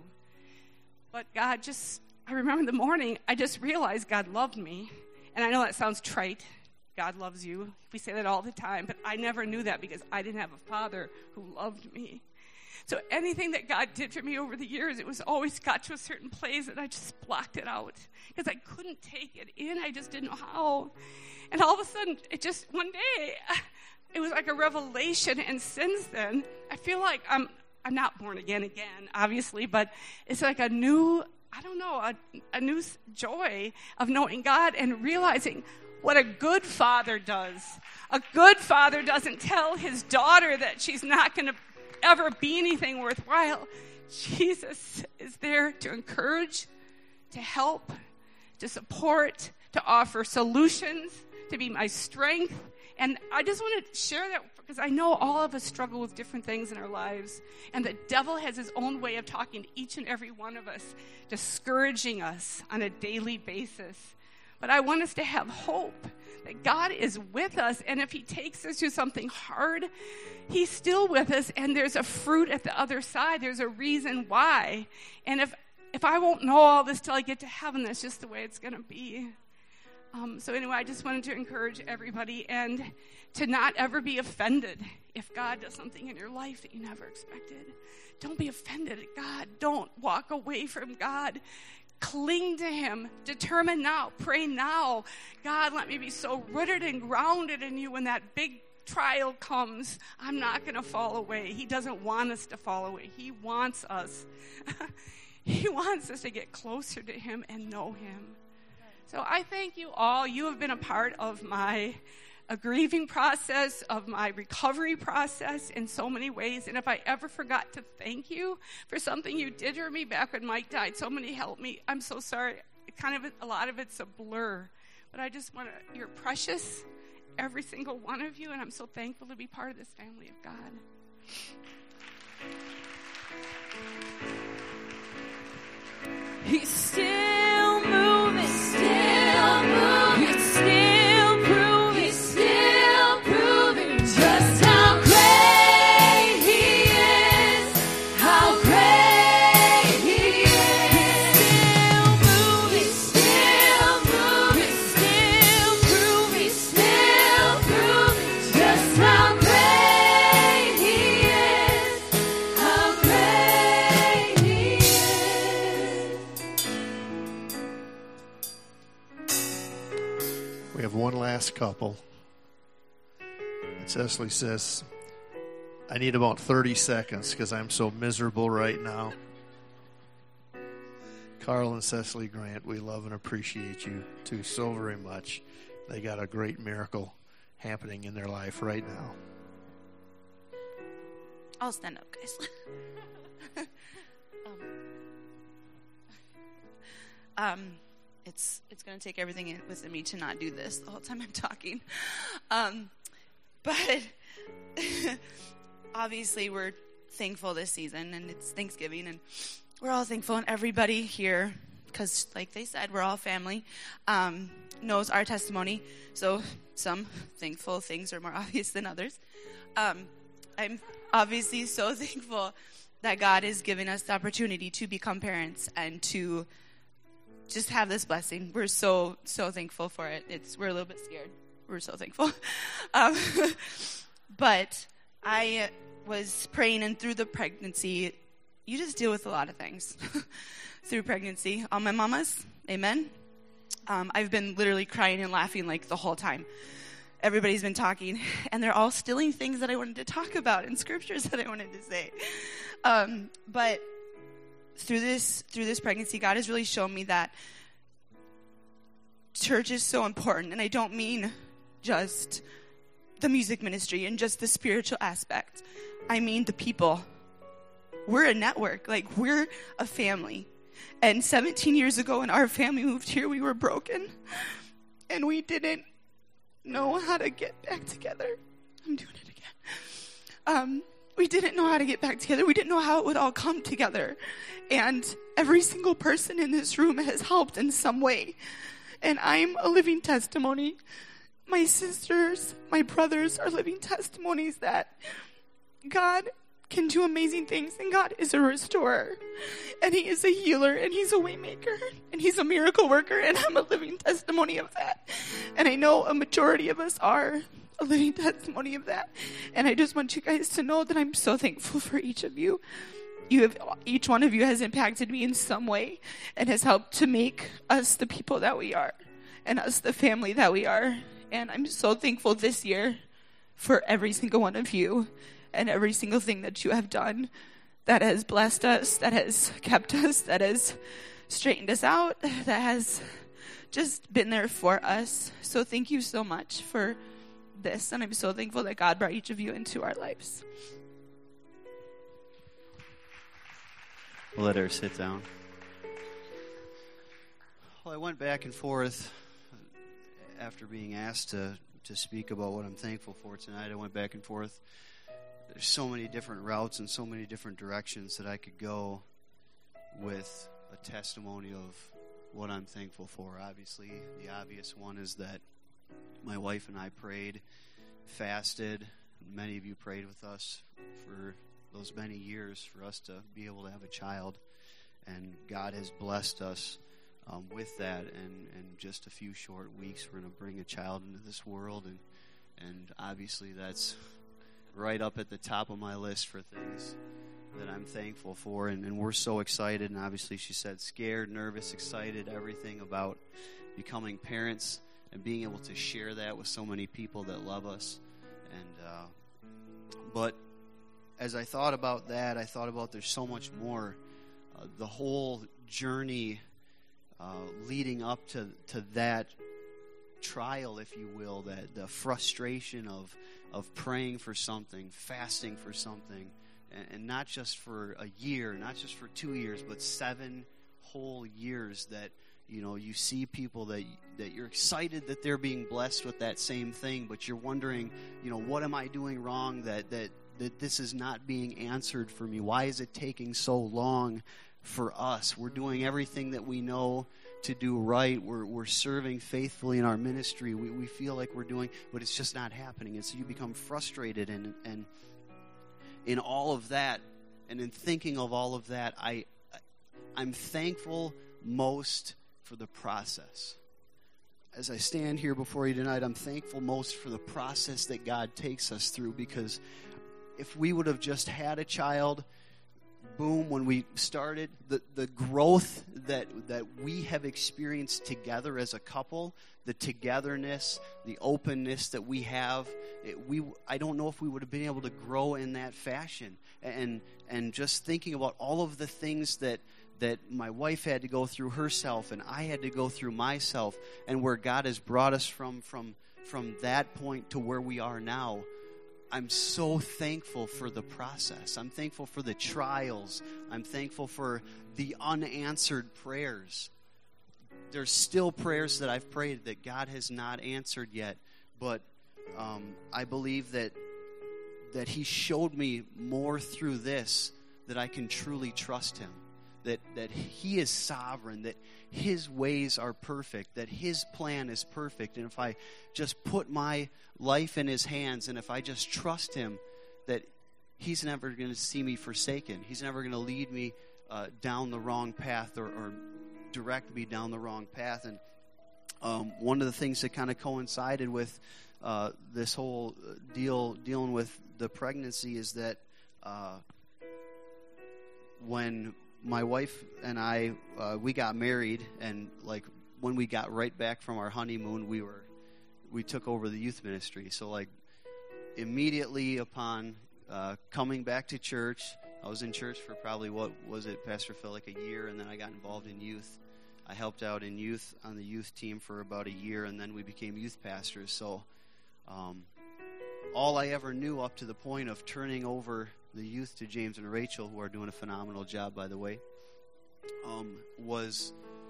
But God just, I remember in the morning, I just realized God loved me. And I know that sounds trite. God loves you. We say that all the time. But I never knew that because I didn't have a father who loved me. So anything that God did for me over the years, it was always got to a certain place and I just blocked it out. Because I couldn't take it in. I just didn't know how. And all of a sudden, it just, one day, it was like a revelation. And since then, I feel like I'm, I'm not born again again, obviously, but it's like a new, I don't know, a, a new joy of knowing God and realizing what a good father does. A good father doesn't tell his daughter that she's not going to ever be anything worthwhile. Jesus is there to encourage, to help, to support, to offer solutions, to be my strength. And I just want to share that because I know all of us struggle with different things in our lives. And the devil has his own way of talking to each and every one of us, discouraging us on a daily basis. But I want us to have hope that God is with us. And if he takes us through something hard, he's still with us. And there's a fruit at the other side. There's a reason why. And if, if I won't know all this till I get to heaven, that's just the way it's going to be. Um, so anyway, I just wanted to encourage everybody and to not ever be offended if God does something in your life that you never expected. Don't be offended at God. Don't walk away from God. Cling to him. Determine now. Pray now. God, let me be so rooted and grounded in you when that big trial comes. I'm not going to fall away. He doesn't want us to fall away. He wants us. He wants us to get closer to him and know him. So I thank you all. You have been a part of my a grieving process, of my recovery process in so many ways. And if I ever forgot to thank you for something you did for me back when Mike died, somebody helped me. I'm so sorry. It kind of a lot of it's a blur. But I just want to, you're precious, every single one of you, and I'm so thankful to be part of this family of God. He's still moving, still moving, he's still proving, he's still proving just how great he is, how great he is. He's still moving, he's still moving, he's still proving, he's still proving just how great he is, how great he is. We have one last couple. And Cecily says, I need about thirty seconds because I'm so miserable right now. Carl and Cecily Grant, we love and appreciate you too so very much. They got a great miracle happening in their life right now. I'll stand up, guys. um, um, it's it's going to take everything in, within me to not do this the whole time I'm talking. Um, but obviously we're thankful this season, and it's Thanksgiving, and we're all thankful, and everybody here, because like they said, we're all family, um, knows our testimony. So some thankful things are more obvious than others. Um, I'm obviously so thankful that God is giving us the opportunity to become parents and to just have this blessing. We're so, so thankful for it. It's We're a little bit scared. We're so thankful. Um, but I was praying, and through the pregnancy, you just deal with a lot of things through pregnancy. All my mamas, amen. Um, I've been literally crying and laughing like the whole time. Everybody's been talking, and they're all stealing things that I wanted to talk about and scriptures that I wanted to say. Um, but through this through this pregnancy, God has really shown me that church is so important, and I don't mean just the music ministry and just the spiritual aspect. I mean the people. We're a network, like we're a family. And seventeen years ago when our family moved here, we were broken, and we didn't know how to get back together. I'm doing it again. Um, we didn't know how to get back together. We didn't know how it would all come together. And every single person in this room has helped in some way. And I'm a living testimony. My sisters, my brothers are living testimonies that God can do amazing things, and God is a restorer, and He is a healer, and He's a way maker, and He's a miracle worker, and I'm a living testimony of that. And I know a majority of us are a living testimony of that. And I just want you guys to know that I'm so thankful for each of you. You have, each one of you has impacted me in some way and has helped to make us the people that we are and us the family that we are. And I'm so thankful this year for every single one of you and every single thing that you have done that has blessed us, that has kept us, that has straightened us out, that has just been there for us. So thank you so much for this. And I'm so thankful that God brought each of you into our lives. We'll let her sit down. Well, I went back and forth after being asked to, to speak about what I'm thankful for tonight. I went back and forth. There's so many different routes and so many different directions that I could go with a testimony of what I'm thankful for. Obviously, the obvious one is that my wife and I prayed, fasted. Many of you prayed with us for those many years for us to be able to have a child, and God has blessed us um, with that. And in just a few short weeks, we're going to bring a child into this world, and and obviously that's right up at the top of my list for things that I'm thankful for. And, and we're so excited, and obviously she said scared, nervous, excited, everything about becoming parents and being able to share that with so many people that love us. And uh, but as I thought about that, I thought about there's so much more. Uh, the whole journey uh, leading up to, to that trial, if you will, that the frustration of of praying for something, fasting for something, and, and not just for a year, not just for two years, but seven whole years that, you know, you see people that that you're excited that they're being blessed with that same thing, but you're wondering, you know, what am I doing wrong that that that this is not being answered for me? Why is it taking so long for us? We're doing everything that we know to do right. We're, we're serving faithfully in our ministry. We, we feel like we're doing, but it's just not happening. And so you become frustrated. And, and in all of that, and in thinking of all of that, I, I'm thankful most for the process. As I stand here before you tonight, I'm thankful most for the process that God takes us through, because if we would have just had a child, boom, when we started, the, the growth that that we have experienced together as a couple, the togetherness, the openness that we have, it, we I don't know if we would have been able to grow in that fashion. And and just thinking about all of the things that that my wife had to go through herself and I had to go through myself, and where God has brought us from from from that point to where we are now. I'm so thankful for the process. I'm thankful for the trials. I'm thankful for the unanswered prayers. There's still prayers that I've prayed that God has not answered yet, but um, I believe that that He showed me more through this that I can truly trust Him. That, that He is sovereign, that His ways are perfect, that His plan is perfect. And if I just put my life in His hands, and if I just trust Him, that He's never going to see me forsaken. He's never going to lead me uh, down the wrong path or, or direct me down the wrong path. And um, one of the things that kind of coincided with uh, this whole deal, dealing with the pregnancy, is that uh, when my wife and I, uh, we got married, and like when we got right back from our honeymoon, we were, we took over the youth ministry. So like immediately upon uh, coming back to church, I was in church for probably, what was it, Pastor Phil, like a year, and then I got involved in youth. I helped out in youth, on the youth team for about a year, and then we became youth pastors. So um, all I ever knew up to the point of turning over the youth to James and Rachel, who are doing a phenomenal job, by the way, um, was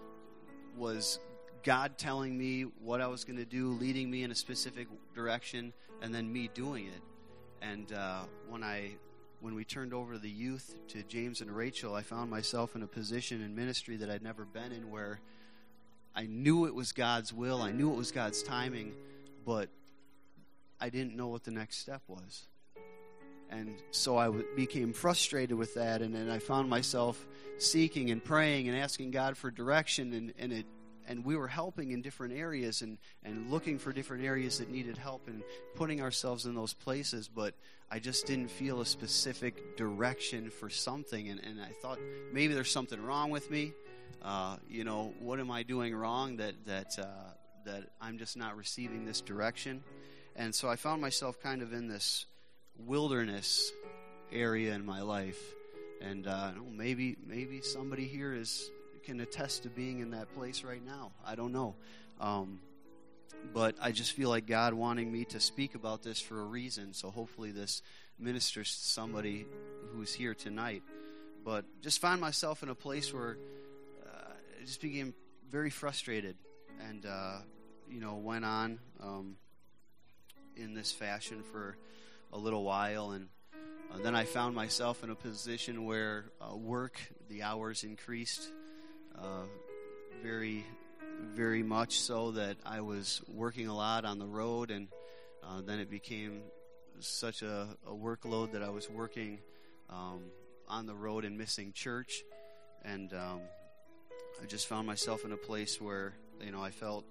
was God telling me what I was going to do, leading me in a specific direction, and then me doing it. And uh, when I when we turned over the youth to James and Rachel, I found myself in a position in ministry that I'd never been in, where I knew it was God's will, I knew it was God's timing, but I didn't know what the next step was. And so I w- became frustrated with that, and then I found myself seeking and praying and asking God for direction, and, and it and we were helping in different areas and, and looking for different areas that needed help and putting ourselves in those places, but I just didn't feel a specific direction for something, and, and I thought maybe there's something wrong with me. Uh, you know, what am I doing wrong that that uh, that I'm just not receiving this direction? And so I found myself kind of in this wilderness area in my life, and uh, maybe maybe somebody here is can attest to being in that place right now. I don't know, um, but I just feel like God wanting me to speak about this for a reason. So hopefully this ministers to somebody who's here tonight. But just find myself in a place where uh, I just became very frustrated, and uh, you know went on um, in this fashion for a little while, and uh, then I found myself in a position where uh, work, the hours increased uh, very, very much so that I was working a lot on the road, and uh, then it became such a, a workload that I was working um, on the road and missing church, and um, I just found myself in a place where, you know, I felt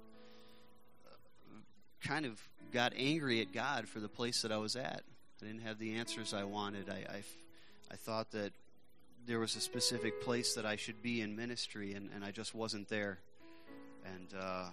kind of got angry at God for the place that I was at. I didn't have the answers I wanted. I, I, I thought that there was a specific place that I should be in ministry, and, and I just wasn't there. And uh,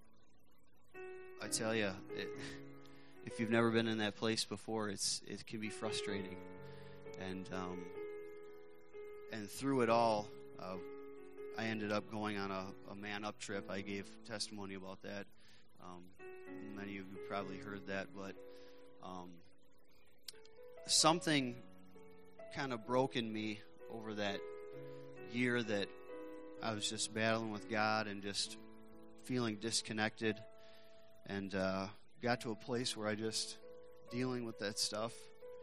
I tell you, it, if you've never been in that place before, it's it can be frustrating. And um, and through it all, uh, I ended up going on a, a man up trip. I gave testimony about that. Um, many of you probably heard that, but um, something kind of broke in me over that year that I was just battling with God and just feeling disconnected, and uh, got to a place where I just dealing with that stuff,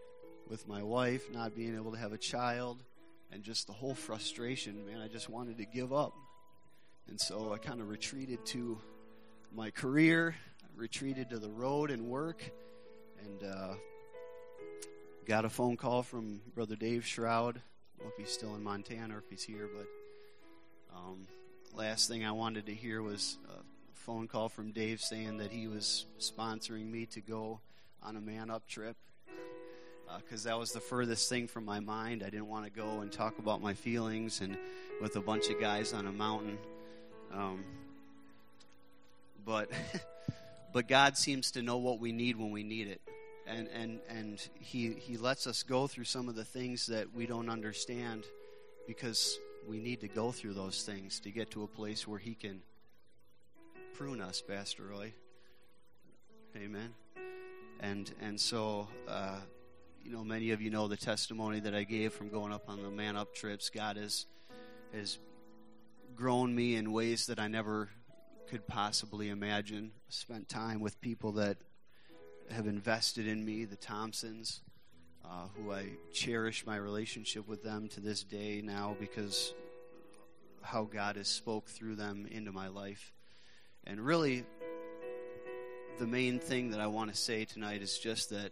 with my wife, not being able to have a child, and just the whole frustration, man, I just wanted to give up. And so I kind of retreated to my career, retreated to the road and work, and uh, got a phone call from Brother Dave Shroud. I don't know if he's still in Montana or if he's here, but um, last thing I wanted to hear was a phone call from Dave saying that he was sponsoring me to go on a man-up trip, because uh, that was the furthest thing from my mind. I didn't want to go and talk about my feelings and with a bunch of guys on a mountain. Um, but but God seems to know what we need when we need it. And, and, and he, he lets us go through some of the things that we don't understand, because we need to go through those things to get to a place where he can prune us, Pastor Roy. Amen. And and so, uh, you know, many of you know the testimony that I gave from going up on the Man Up trips. God has has grown me in ways that I never could possibly imagine. Spent time with people that have invested in me, the Thompsons, uh, who I cherish my relationship with them to this day now, because how God has spoke through them into my life. And really, the main thing that I want to say tonight is just that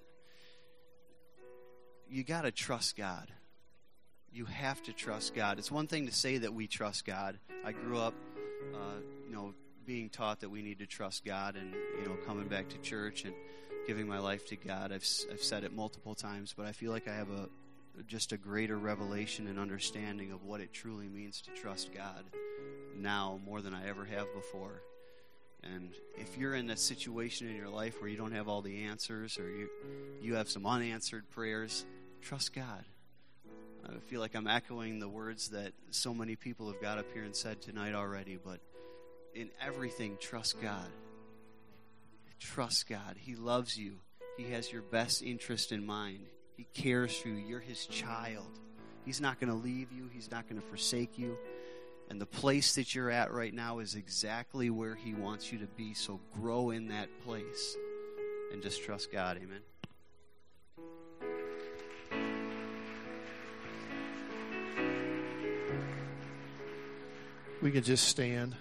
you got to trust God. You have to trust God. It's one thing to say that we trust God. I grew up, uh, you know, being taught that we need to trust God, and, you know, coming back to church and giving my life to God. I've I've said it multiple times, but I feel like I have a just a greater revelation and understanding of what it truly means to trust God now more than I ever have before. And if you're in a situation in your life where you don't have all the answers, or you you have some unanswered prayers, trust God. I feel like I'm echoing the words that so many people have got up here and said tonight already, but in everything, trust God. Trust God. He loves you. He has your best interest in mind. He cares for you. You're his child. He's not going to leave you. He's not going to forsake you. And the place that you're at right now is exactly where he wants you to be. So grow in that place and just trust God. Amen. We can just stand.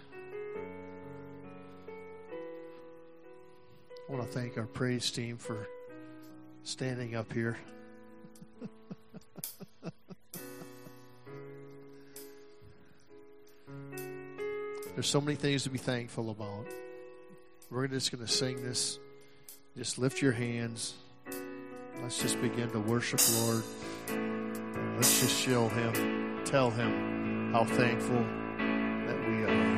I want to thank our praise team for standing up here. There's so many things to be thankful about. We're just going to sing this. Just lift your hands. Let's just begin to worship, Lord. Let's just show him, tell him how thankful that we are.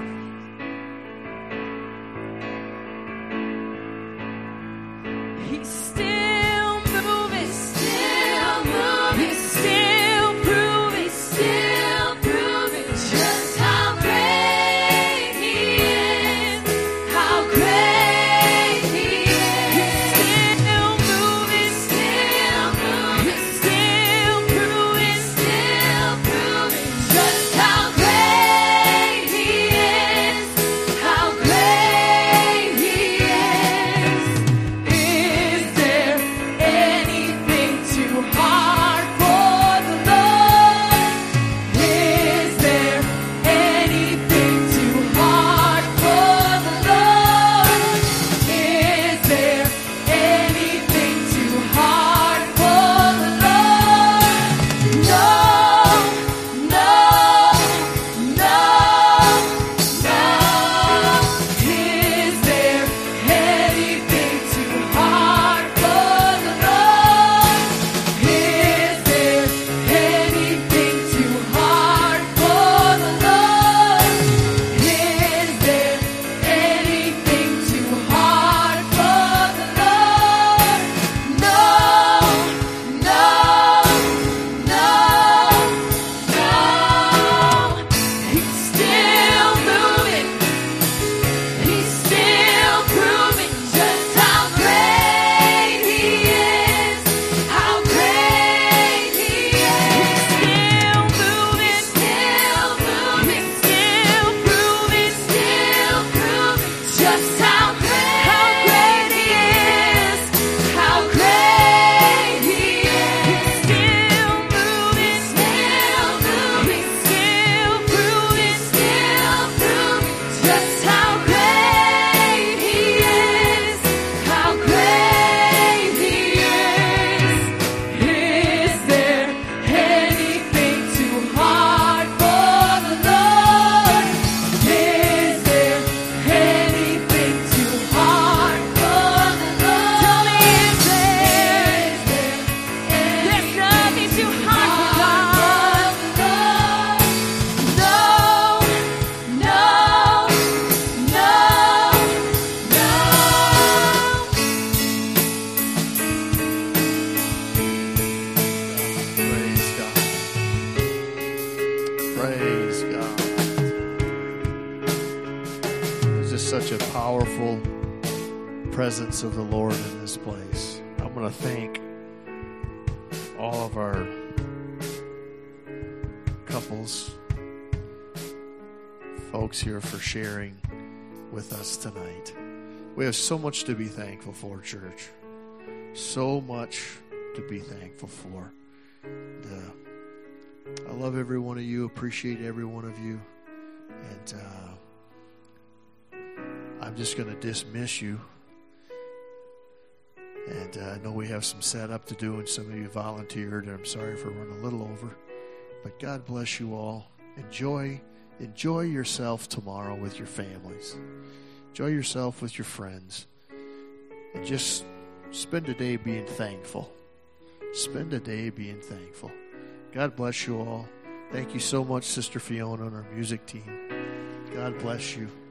He's still moving, still moving, still proving, still proving just how great he is, how great he is. He's still moving, still moving, still proving, still proving just how great he is. Praise God. There's just such a powerful presence of the Lord in this place. I'm going to thank all of our couples, folks here for sharing with us tonight. We have so much to be thankful for, church. So much to be thankful for. And, uh, I love every one of you, appreciate every one of you. And uh, I'm just going to dismiss you. And uh, I know we have some setup to do, and some of you volunteered, and I'm sorry for running a little over. But God bless you all. Enjoy, enjoy yourself tomorrow with your families. Enjoy yourself with your friends. And just spend a day being thankful. Spend a day being thankful. God bless you all. Thank you so much, Sister Fiona and our music team. God bless you.